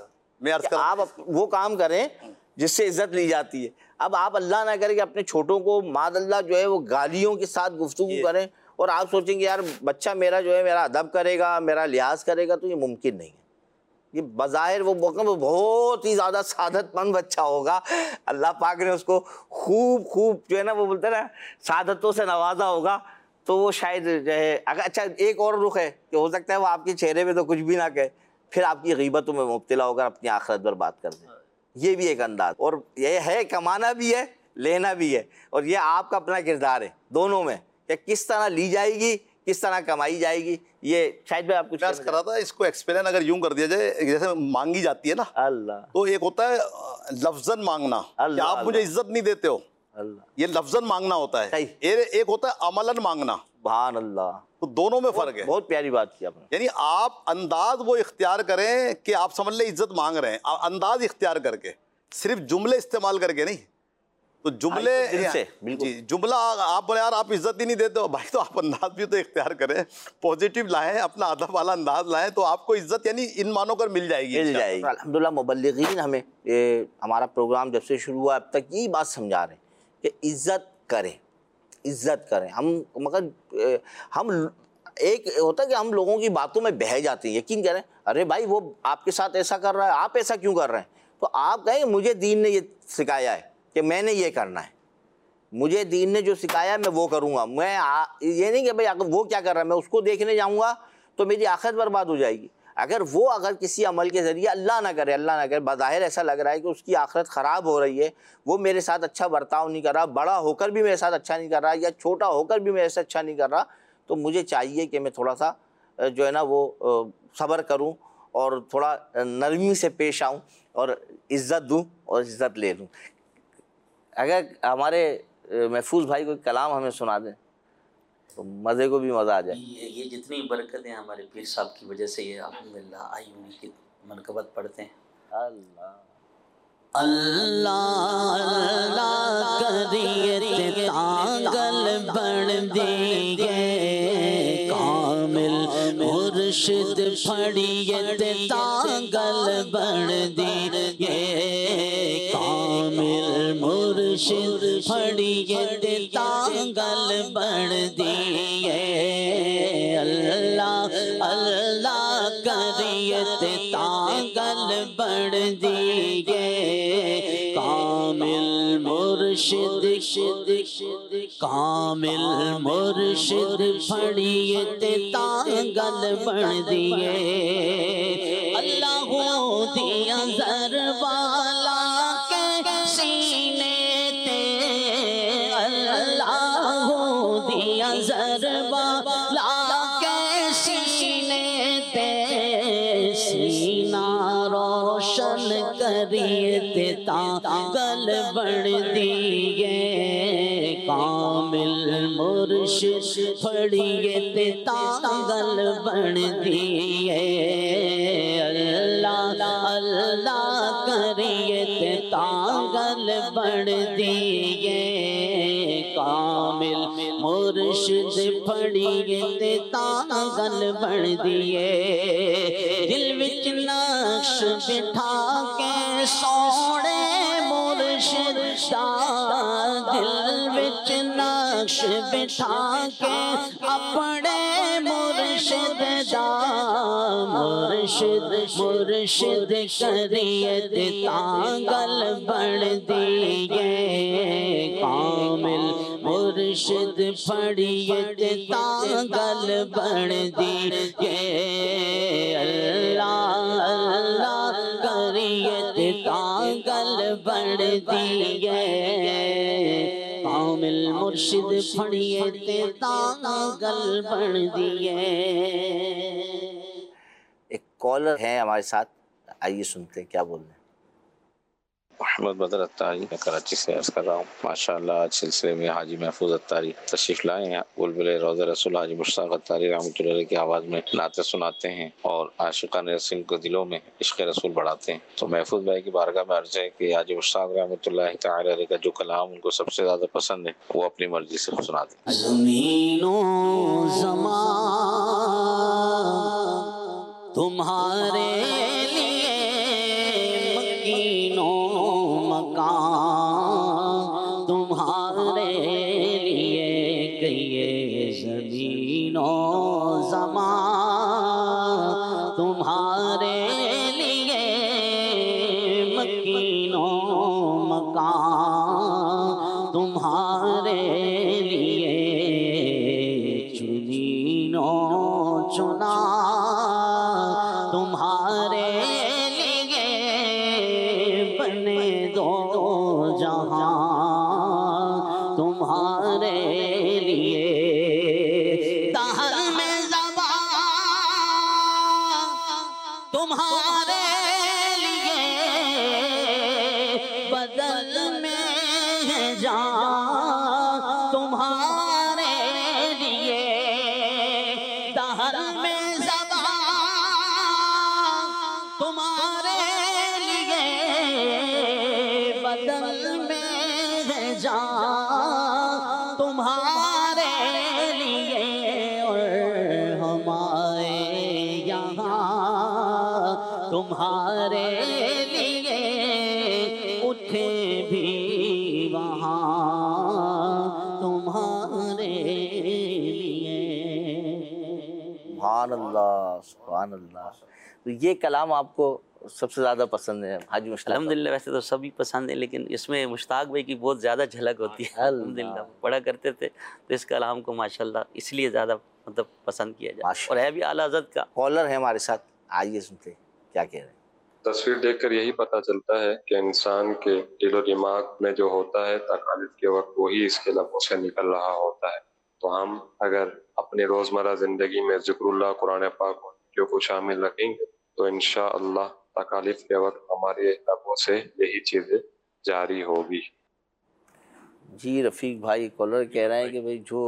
[SPEAKER 2] آپ وہ کام کریں جس سے عزت لی جاتی ہے. اب آپ اللہ نہ کرے کہ اپنے چھوٹوں کو ماد اللہ جو ہے وہ گالیوں کے ساتھ گفتگو کریں اور آپ سوچیں گے یار بچہ میرا جو ہے میرا ادب کرے گا، میرا لحاظ کرے گا، تو یہ ممکن نہیں ہے. یہ بظاہر وہ بہت ہی زیادہ سعادت مند بچہ ہوگا، اللہ پاک نے اس کو خوب جو ہے نا وہ بولتے ہیں نا سعادتوں سے نوازا ہوگا. تو وہ شاید جو ہے اگر اچھا ایک اور رخ ہے کہ ہو سکتا ہے وہ آپ کے چہرے پہ تو کچھ بھی نہ کہے، پھر آپ کی غیبتوں میں مبتلا ہو کر اپنی آخرت پر بات کر دیں. یہ بھی ایک انداز. اور یہ ہے کمانا بھی ہے لینا بھی ہے، اور یہ آپ کا اپنا کردار ہے دونوں میں کہ کس طرح لی جائے گی، کس طرح کمائی جائے گی. یہ شاید میں آپ کچھ
[SPEAKER 4] عرض کر رہا تھا اس کو ایکسپلین اگر یوں کر دیا جائے جیسے مانگی جاتی ہے نا
[SPEAKER 2] اللہ،
[SPEAKER 4] تو ایک ہوتا ہے لفظاً مانگنا کہ آپ مجھے عزت نہیں دیتے ہو، یہ لفظاً مانگنا ہوتا ہے. ایک ہوتا ہے عملاً مانگنا.
[SPEAKER 2] سبحان اللہ.
[SPEAKER 4] تو دونوں میں فرق ہے.
[SPEAKER 2] بہت پیاری بات کی آپ نے.
[SPEAKER 4] یعنی آپ انداز وہ اختیار کریں کہ آپ سمجھ لیں عزت مانگ رہے ہیں، انداز اختیار کر کے، صرف جملے استعمال کر کے نہیں. تو جملے جی جملہ آپ بولے یار آپ عزت ہی نہیں دیتے ہو بھائی، تو آپ انداز بھی تو اختیار کریں، پازیٹیو لائیں، اپنا ادب والا انداز لائیں تو آپ کو عزت یعنی ان معنوں پر مل جائے گی.
[SPEAKER 2] الحمدللہ مبلغین ہمیں ہمارا پروگرام جب سے شروع ہوا اب تک یہی بات سمجھا رہے ہیں کہ عزت کریں، عزت کریں. مگر ہم ایک ہوتا ہے کہ ہم لوگوں کی باتوں میں بہہ جاتے ہیں، یقین کریں ارے بھائی وہ آپ کے ساتھ ایسا کر رہا ہے، آپ ایسا کیوں کر رہے ہیں؟ تو آپ کہیں مجھے دین نے یہ سکھایا ہے کہ میں نے یہ کرنا ہے، مجھے دین نے جو سکھایا ہے میں وہ کروں گا. میں یہ نہیں کہ بھائی اگر وہ کیا کر رہا ہے میں اس کو دیکھنے جاؤں گا تو میری آخرت برباد ہو جائے گی. اگر کسی عمل کے ذریعے اللہ نہ کرے بظاہر ایسا لگ رہا ہے کہ اس کی آخرت خراب ہو رہی ہے، وہ میرے ساتھ اچھا برتاؤ نہیں کر رہا، بڑا ہو کر بھی میرے ساتھ اچھا نہیں کر رہا، یا چھوٹا ہو کر بھی میرے ساتھ اچھا نہیں کر رہا، تو مجھے چاہیے کہ میں تھوڑا سا جو ہے نا وہ صبر کروں اور تھوڑا نرمی سے پیش آؤں اور عزت دوں اور عزت لے لوں. اگر ہمارے محفوظ بھائی کوئی کلام ہمیں سنا دیں تو مزے کو بھی مزہ آ جائے.
[SPEAKER 10] یہ جتنی برکتیں ہمارے پیر صاحب کی وجہ سے یہ الحمدللہ آئی ہوئی کی منقبت پڑھتے ہیں.
[SPEAKER 2] اللہ
[SPEAKER 1] اللہ اللہ کریے تانگل بن دیگے کامل مرشد پھڑیے تانگل بن دیگے کامل مرشد پھڑیے تانگل بن دیگے اللہ اللہ کریے تانگل بن دیگے کامل مرشد کامل مرشد پھڑیے تانگل بن دیے اللہ دیا زر والا کے سینے تے اللہ دیا زر والا کے سینے تے سینہ روشن کریے تے تانگل بن دیے کامل مرشد پھڑیے تے تانگل بن دیے اللہ اللہ کریے تے تانگل بن دیے کامل مرشد پھڑیے تے تانگل بن دیے دل وچ نقش بٹھا کے سونے مرشد دا دل وچ نقش بٹھا کے اپنے مرشد دا مرشد مرشد کریے تے تانگل بن دیے کامل مرشد پھڑیے تے تانگل بن دیے اللہ اللہ کریے تے تانگل بن دیے کامل مرشد پھڑیے تے تانگل بن دیے.
[SPEAKER 2] ایک کالر ہے ہمارے ساتھ، آئیے سنتے ہیں کیا بول رہے ہیں.
[SPEAKER 11] محمد بدر اتاری میں کراچی سے عرض کر رہا ہوں. ماشاءاللہ آج سلسلے میں حاجی محفوظ اتاری تشریف لائے ہیں. بلبل روضہ رسول حاجی مشتاق اتاری رحمۃ اللہ علیہ کی آواز میں نعتیں سناتے ہیں اور عاشقان رسول کو دلوں میں عشق رسول بڑھاتے ہیں. تو محفوظ بھائی کی بارگاہ میں عرض ہے کہ حاجی مشتاق رحمۃ اللہ تعالی علیہ کا جو کلام ان کو سب سے زیادہ پسند ہے وہ اپنی مرضی سے سنا دیں.
[SPEAKER 1] زمین و زمان تمہارے لیے مکین و مکان تمہارے لیے کہیے زمین و زمان تمہارے لیے مکین و مکان تمہارے لیے چنین و چنا تمہارے لیے بنے دو جہاں تمہارے لیے دہر میں زبان تمہارے لیے بدل میں جان تمہارے لیے دہر میں تمہارے لیے بدل میں جان تمہارے لیے اور ہمارے یہاں تمہارے لیے اٹھے بھی وہاں تمہارے لیے.
[SPEAKER 2] سبحان اللہ سبحان اللہ. تو یہ کلام آپ کو سب سے زیادہ پسند ہے حاجی مشتاق؟
[SPEAKER 10] الحمدللہ ویسے تو سبھی پسند ہے، لیکن اس میں مشتاق بھائی کی بہت زیادہ جھلک ہوتی ہے. الحمدللہ پڑھا کرتے تھے تو اس کلام کو ماشاءاللہ اس لیے زیادہ مطلب پسند کیا جائے، اور ہے بھی اعلیٰ حضرت کا.
[SPEAKER 2] کالر ہے ہمارے ساتھ، آئیے سنتے ہیں کیا کہہ رہے ہیں.
[SPEAKER 12] تصویر دیکھ کر یہی پتہ چلتا ہے کہ انسان کے دل و دماغ میں جو ہوتا ہے تکالیف کے وقت وہی اس کے لبوں سے نکل رہا ہوتا ہے. تو ہم اگر اپنی روزمرہ زندگی میں ذکر اللہ، قرآن پاک کو شامل رکھیں گے تو انشاءاللہ تکالیف کے وقت ہمارے لبوں سے یہی چیزیں جاری ہوگی.
[SPEAKER 2] جی رفیق بھائی کالر کہہ رہے ہیں کہ بھئی جو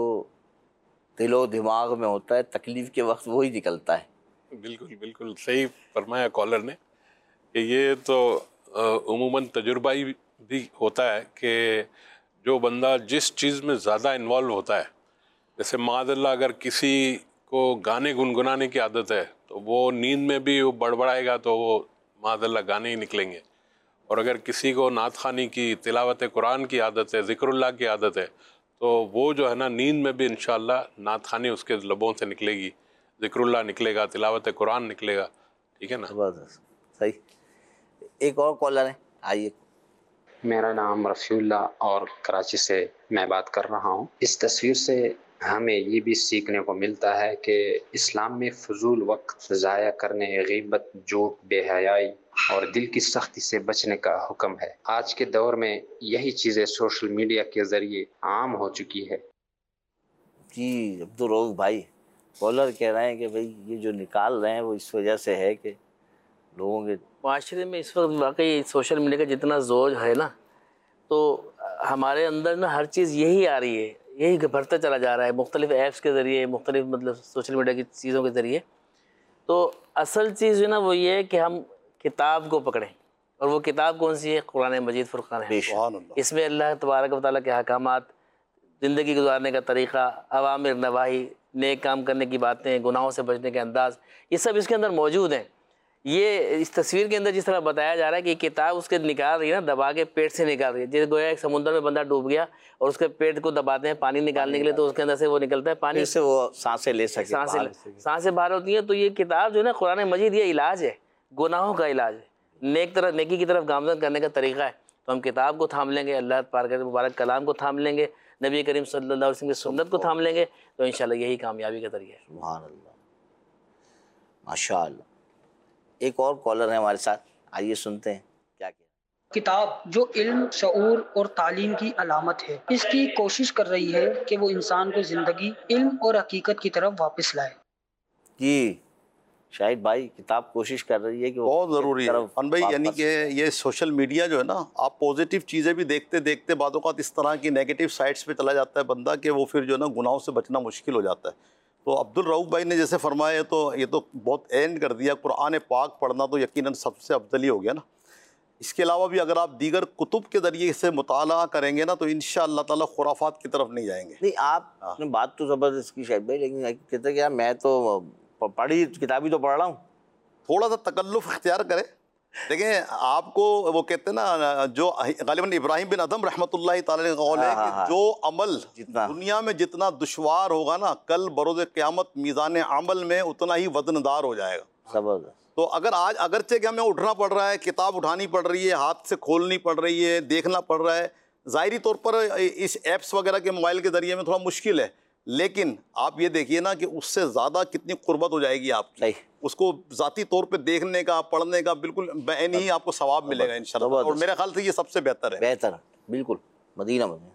[SPEAKER 2] دل و دماغ میں ہوتا ہے تکلیف کے وقت وہی نکلتا ہے.
[SPEAKER 5] بالکل بالکل صحیح فرمایا کالر نے کہ یہ تو عموماً تجربہ بھی ہوتا ہے کہ جو بندہ جس چیز میں زیادہ انوالو ہوتا ہے، جیسے معاذ اللہ اگر کسی کو گانے گنگنانے کی عادت ہے تو وہ نیند میں بھی وہ بڑبڑائے گا تو وہ معاذ اللہ گانے ہی نکلیں گے. اور اگر کسی کو نعت خوانی کی، تلاوت قرآن کی عادت ہے، ذکر اللہ کی عادت ہے، تو وہ جو ہے نا نیند میں بھی انشاءاللہ نعت خوانی اس کے لبوں سے نکلے گی، ذکر اللہ نکلے گا، تلاوت قرآن نکلے گا. ٹھیک ہے نا؟
[SPEAKER 2] صحیح. ایک اور کالر ہے، آئیے.
[SPEAKER 13] میرا نام رفیع اللہ اور کراچی سے میں بات کر رہا ہوں. اس تصویر سے ہمیں یہ بھی سیکھنے کو ملتا ہے کہ اسلام میں فضول وقت ضائع کرنے، غیبت، جھوٹ، بے حیائی اور دل کی سختی سے بچنے کا حکم ہے. آج کے دور میں یہی چیزیں سوشل میڈیا کے ذریعے عام ہو چکی ہے.
[SPEAKER 2] جی عبدالروف بھائی کالر کہہ رہے ہیں کہ بھئی یہ جو نکال رہے ہیں وہ اس وجہ سے ہے کہ لوگوں کے
[SPEAKER 3] معاشرے میں اس وقت واقعی سوشل میڈیا کا جتنا زور ہے نا، تو ہمارے اندر نا ہر چیز یہی آ رہی ہے، یہی بڑھتا چلا جا رہا ہے مختلف ایپس کے ذریعے، مختلف مطلب سوشل میڈیا کی چیزوں کے ذریعے. تو اصل چیز جو ہے نا وہ یہ ہے کہ ہم کتاب کو پکڑیں، اور وہ کتاب کون سی ہے؟ قرآن مجید فرقان ہے. اس میں اللہ تبارک و تعالیٰ کے احکامات، زندگی گزارنے کا طریقہ، اوامر نواہی، نیک کام کرنے کی باتیں، گناہوں سے بچنے کے انداز، یہ سب اس کے اندر موجود ہیں. یہ اس تصویر کے اندر جس طرح بتایا جا رہا ہے کہ یہ کتاب اس کے نکال رہی ہے نا، دبا کے پیٹ سے نکال رہی ہے. جیسے گویا ایک سمندر میں بندہ ڈوب گیا اور اس کے پیٹ کو دباتے ہیں پانی نکالنے کے لیے، تو اس کے اندر سے وہ نکلتا ہے پانی
[SPEAKER 2] سے، وہ سانسیں لے سکے،
[SPEAKER 3] سانسیں باہر ہوتی ہیں. تو یہ کتاب جو ہے نا قرآن مجید، یہ علاج ہے، گناہوں کا علاج ہے، نیکی کی طرف گامزن کرنے کا طریقہ ہے. تو ہم کتاب کو تھام لیں گے، اللہ پاک کے مبارک کلام کو تھام لیں گے، نبی کریم صلی اللہ علیہ وسلم کی سنت کو تھام لیں گے، تو انشاءاللہ یہی کامیابی کا ذریعہ ہے.
[SPEAKER 2] سبحان اللہ، ماشاءاللہ. ایک اور کالر ہے ہمارے ساتھ، آئیے سنتے ہیں کیا کہہ.
[SPEAKER 14] کتاب جو علم، شعور اور تعلیم کی علامت ہے، اس کی کوشش کر رہی ہے کہ وہ انسان کو زندگی، علم اور حقیقت کی طرف واپس لائے.
[SPEAKER 2] جی شاہد بھائی کتاب کوشش کر رہی ہے کہ
[SPEAKER 4] بہت ضروری ہے فن بھائی، یعنی کہ یہ سوشل میڈیا جو ہے نا، آپ پازیٹیو چیزیں بھی دیکھتے دیکھتے بعض اوقات اس طرح کی نیگیٹو سائٹس پہ چلا جاتا ہے بندہ کہ وہ پھر جو ہے نا گناہوں سے بچنا مشکل ہو جاتا ہے. تو عبدالرؤف بھائی نے جیسے فرمایا تو یہ تو بہت اینڈ کر دیا. قرآن پاک پڑھنا تو یقیناً سب سے افضل ہی ہو گیا نا. اس کے علاوہ بھی اگر آپ دیگر کتب کے ذریعے سے مطالعہ کریں گے نا تو انشاءاللہ تعالیٰ خرافات کی طرف نہیں جائیں گے.
[SPEAKER 2] نہیں آپ نے بات تو زبردست کی شاہد بھائی، لیکن کہتے ہیں کہ میں تو پڑھی کتابی تو پڑھ رہا ہوں.
[SPEAKER 4] تھوڑا سا تکلف اختیار کریں. دیکھیں آپ کو وہ کہتے ہیں نا، جو غالباً ابراہیم بن ادم رحمۃ اللہ تعالی کا قول ہے کہ جو عمل دنیا میں جتنا دشوار ہوگا نا، کل بروز قیامت میزان عمل میں اتنا ہی وزندار ہو جائے گا.
[SPEAKER 2] زبردست.
[SPEAKER 4] تو اگر آج اگرچہ کہ ہمیں اٹھنا پڑ رہا ہے، کتاب اٹھانی پڑ رہی ہے، ہاتھ سے کھولنی پڑ رہی ہے، دیکھنا پڑ رہا ہے، ظاہری طور پر اس ایپس وغیرہ کے موبائل کے ذریعے میں تھوڑا مشکل ہے، لیکن آپ یہ دیکھیے نا کہ اس سے زیادہ کتنی قربت ہو جائے گی آپ کی. اس کو ذاتی طور پہ دیکھنے کا، پڑھنے کا بالکل بعین ہی آپ کو ثواب ملے گا انشاءاللہ. اور میرے خیال سے یہ سب سے بہتر ہے.
[SPEAKER 2] بہتر بالکل. مدینہ میں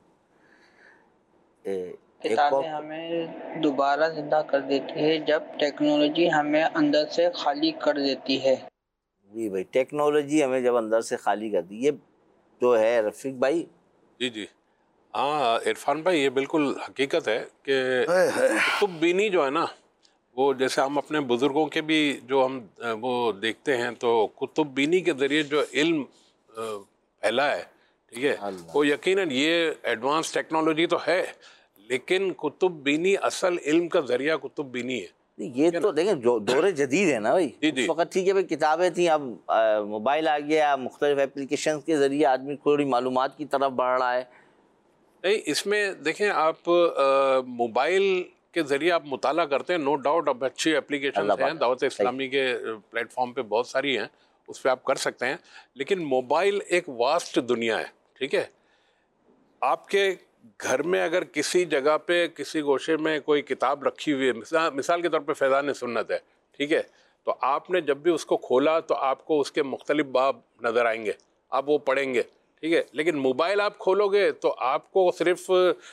[SPEAKER 15] کتابیں ہمیں دوبارہ زندہ کر دیتی ہے جب ٹیکنالوجی ہمیں اندر سے خالی کر دیتی ہے.
[SPEAKER 2] جی بھائی، ٹیکنالوجی ہمیں جب اندر سے خالی کر دی، یہ جو ہے رفیق بھائی.
[SPEAKER 5] جی جی ہاں عرفان بھائی، یہ بالکل حقیقت ہے کہ کتب بینی جو ہے نا، وہ جیسے ہم اپنے بزرگوں کے بھی جو ہم وہ دیکھتے ہیں تو کتب بینی کے ذریعے جو علم پھیلا ہے، ٹھیک ہے، وہ یقیناً یہ ایڈوانس ٹیکنالوجی تو ہے، لیکن کتب بینی اصل علم کا ذریعہ کتب بینی ہے.
[SPEAKER 2] یہ تو دیکھیں جو دور جدید ہے نا بھائی، اس وقت ٹھیک ہے بھائی کتابیں تھیں، اب موبائل آ گیا، مختلف اپلیکیشنز کے ذریعے آدمی تھوڑی معلومات کی طرف بڑھ رہا ہے.
[SPEAKER 5] نہیں، اس میں دیکھیں آپ موبائل کے ذریعے آپ مطالعہ کرتے ہیں، نو ڈاؤٹ. اب اچھی اپلیکیشنز ہیں، دعوت اسلامی کے پلیٹ فارم پہ بہت ساری ہیں، اس پہ آپ کر سکتے ہیں. لیکن موبائل ایک واسٹ دنیا ہے، ٹھیک ہے. آپ کے گھر میں اگر کسی جگہ پہ کسی گوشے میں کوئی کتاب رکھی ہوئی ہے، مثال کے طور پہ فیضان سنت ہے، ٹھیک ہے، تو آپ نے جب بھی اس کو کھولا تو آپ کو اس کے مختلف باب نظر آئیں گے، آپ وہ پڑھیں گے، ٹھیک ہے. لیکن موبائل آپ کھولو گے تو آپ کو صرف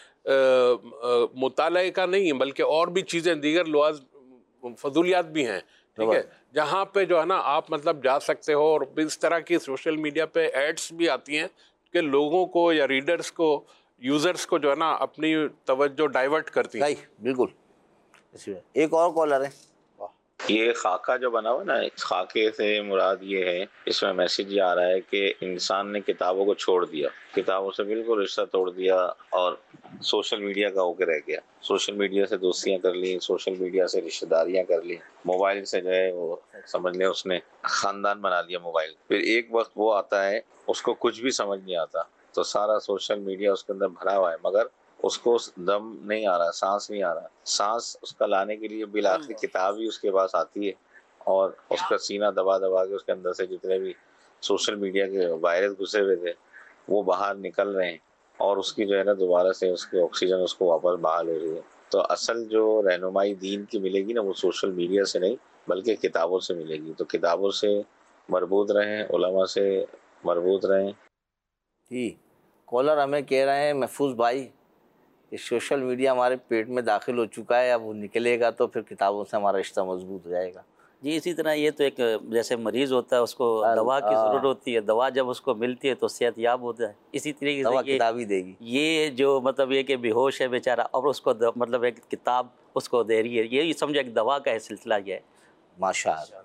[SPEAKER 5] مطالعے کا نہیں بلکہ اور بھی چیزیں، دیگر لواز فضولیات بھی ہیں، ٹھیک ہے، جہاں پہ جو ہے نا آپ مطلب جا سکتے ہو. اور اس طرح کی سوشل میڈیا پہ ایڈس بھی آتی ہیں کہ لوگوں کو یا ریڈرز کو، یوزرز کو جو ہے نا اپنی توجہ ڈائیورٹ کرتی ہیں.
[SPEAKER 2] بالکل. ایک اور کالر ہے.
[SPEAKER 11] یہ خاکہ جو بنا ہوا نا، خاکے سے مراد یہ ہے، اس میں میسیج یہ آ رہا ہے کہ انسان نے کتابوں کو چھوڑ دیا، کتابوں سے بالکل رشتہ توڑ دیا اور سوشل میڈیا کا ہو کے رہ گیا. سوشل میڈیا سے دوستیاں کر لی، سوشل میڈیا سے رشتہ داریاں کر لی، موبائل سے جو ہے وہ سمجھ لیں اس نے خاندان بنا لیا موبائل. پھر ایک وقت وہ آتا ہے اس کو کچھ بھی سمجھ نہیں آتا، تو سارا سوشل میڈیا اس کے اندر بھرا ہوا ہے، مگر اس کو دم نہیں آ رہا، سانس نہیں آ رہا. سانس اس کا لانے کے لیے بالآخر کتاب ہی اس کے پاس آتی ہے اور اس کا سینہ دبا دبا کے اس کے اندر سے جتنے بھی سوشل میڈیا کے وائرس گھسے ہوئے تھے وہ باہر نکل رہے ہیں اور اس کی جو ہے نا دوبارہ سے اس کی آکسیجن اس کو واپس بحال ہو رہی ہے. تو اصل جو رہنمائی دین کی ملے گی نا، وہ سوشل میڈیا سے نہیں بلکہ کتابوں سے ملے گی. تو کتابوں سے مربوط رہیں، علماء سے مربوط رہیں.
[SPEAKER 2] جی کالر ہمیں کہہ رہے ہیں محفوظ بھائی کہ سوشل میڈیا ہمارے پیٹ میں داخل ہو چکا ہے، اب وہ نکلے گا تو پھر کتابوں سے ہمارا رشتہ مضبوط ہو جائے گا.
[SPEAKER 10] جی اسی طرح یہ تو ایک جیسے مریض ہوتا ہے اس کو دوا کی ضرورت ہوتی ہے، دوا جب اس کو ملتی ہے تو صحت یاب ہوتا ہے. اسی طریقے سے
[SPEAKER 2] کتاب ہی دے گی.
[SPEAKER 10] یہ جو مطلب یہ کہ بے ہوش ہے بیچارہ اور اس کو مطلب ایک کتاب اس کو دے رہی ہے، یہ سمجھے ایک دوا کا ہے سلسلہ یہ ہے.
[SPEAKER 2] ماشاء اللہ.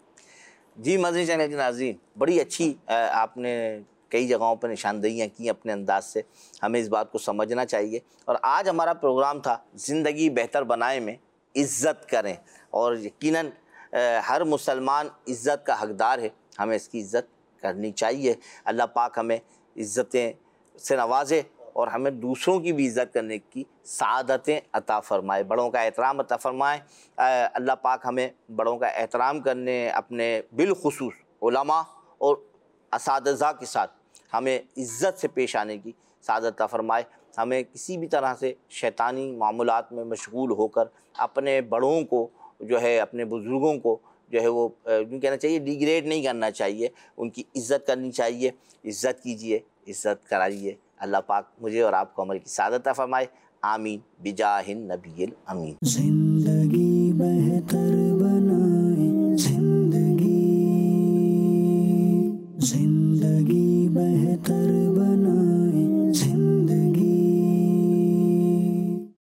[SPEAKER 2] جی مدنی چینل کے ناظرین، بڑی اچھی آپ نے کئی جگہوں پر نشاندہیاں کی اپنے انداز سے، ہمیں اس بات کو سمجھنا چاہیے. اور آج ہمارا پروگرام تھا زندگی بہتر بنائے میں عزت کریں، اور یقیناً ہر مسلمان عزت کا حقدار ہے، ہمیں اس کی عزت کرنی چاہیے. اللہ پاک ہمیں عزتیں سے نوازے اور ہمیں دوسروں کی بھی عزت کرنے کی سعادتیں عطا فرمائے، بڑوں کا احترام عطا فرمائے. اللہ پاک ہمیں بڑوں کا احترام کرنے، اپنے بالخصوص علماء اور اساتذہ کے ساتھ ہمیں عزت سے پیش آنے کی سعادت عطا فرمائے. ہمیں کسی بھی طرح سے شیطانی معاملات میں مشغول ہو کر اپنے بڑوں کو جو ہے، اپنے بزرگوں کو جو ہے وہ یوں کہنا چاہیے ڈیگریڈ نہیں کرنا چاہیے، ان کی عزت کرنی چاہیے. عزت کیجیے، عزت کرائیے. اللہ پاک مجھے اور آپ کو عمل کی سعادت عطا فرمائے. آمین بجاہ النبی الامین. زندگی بہتر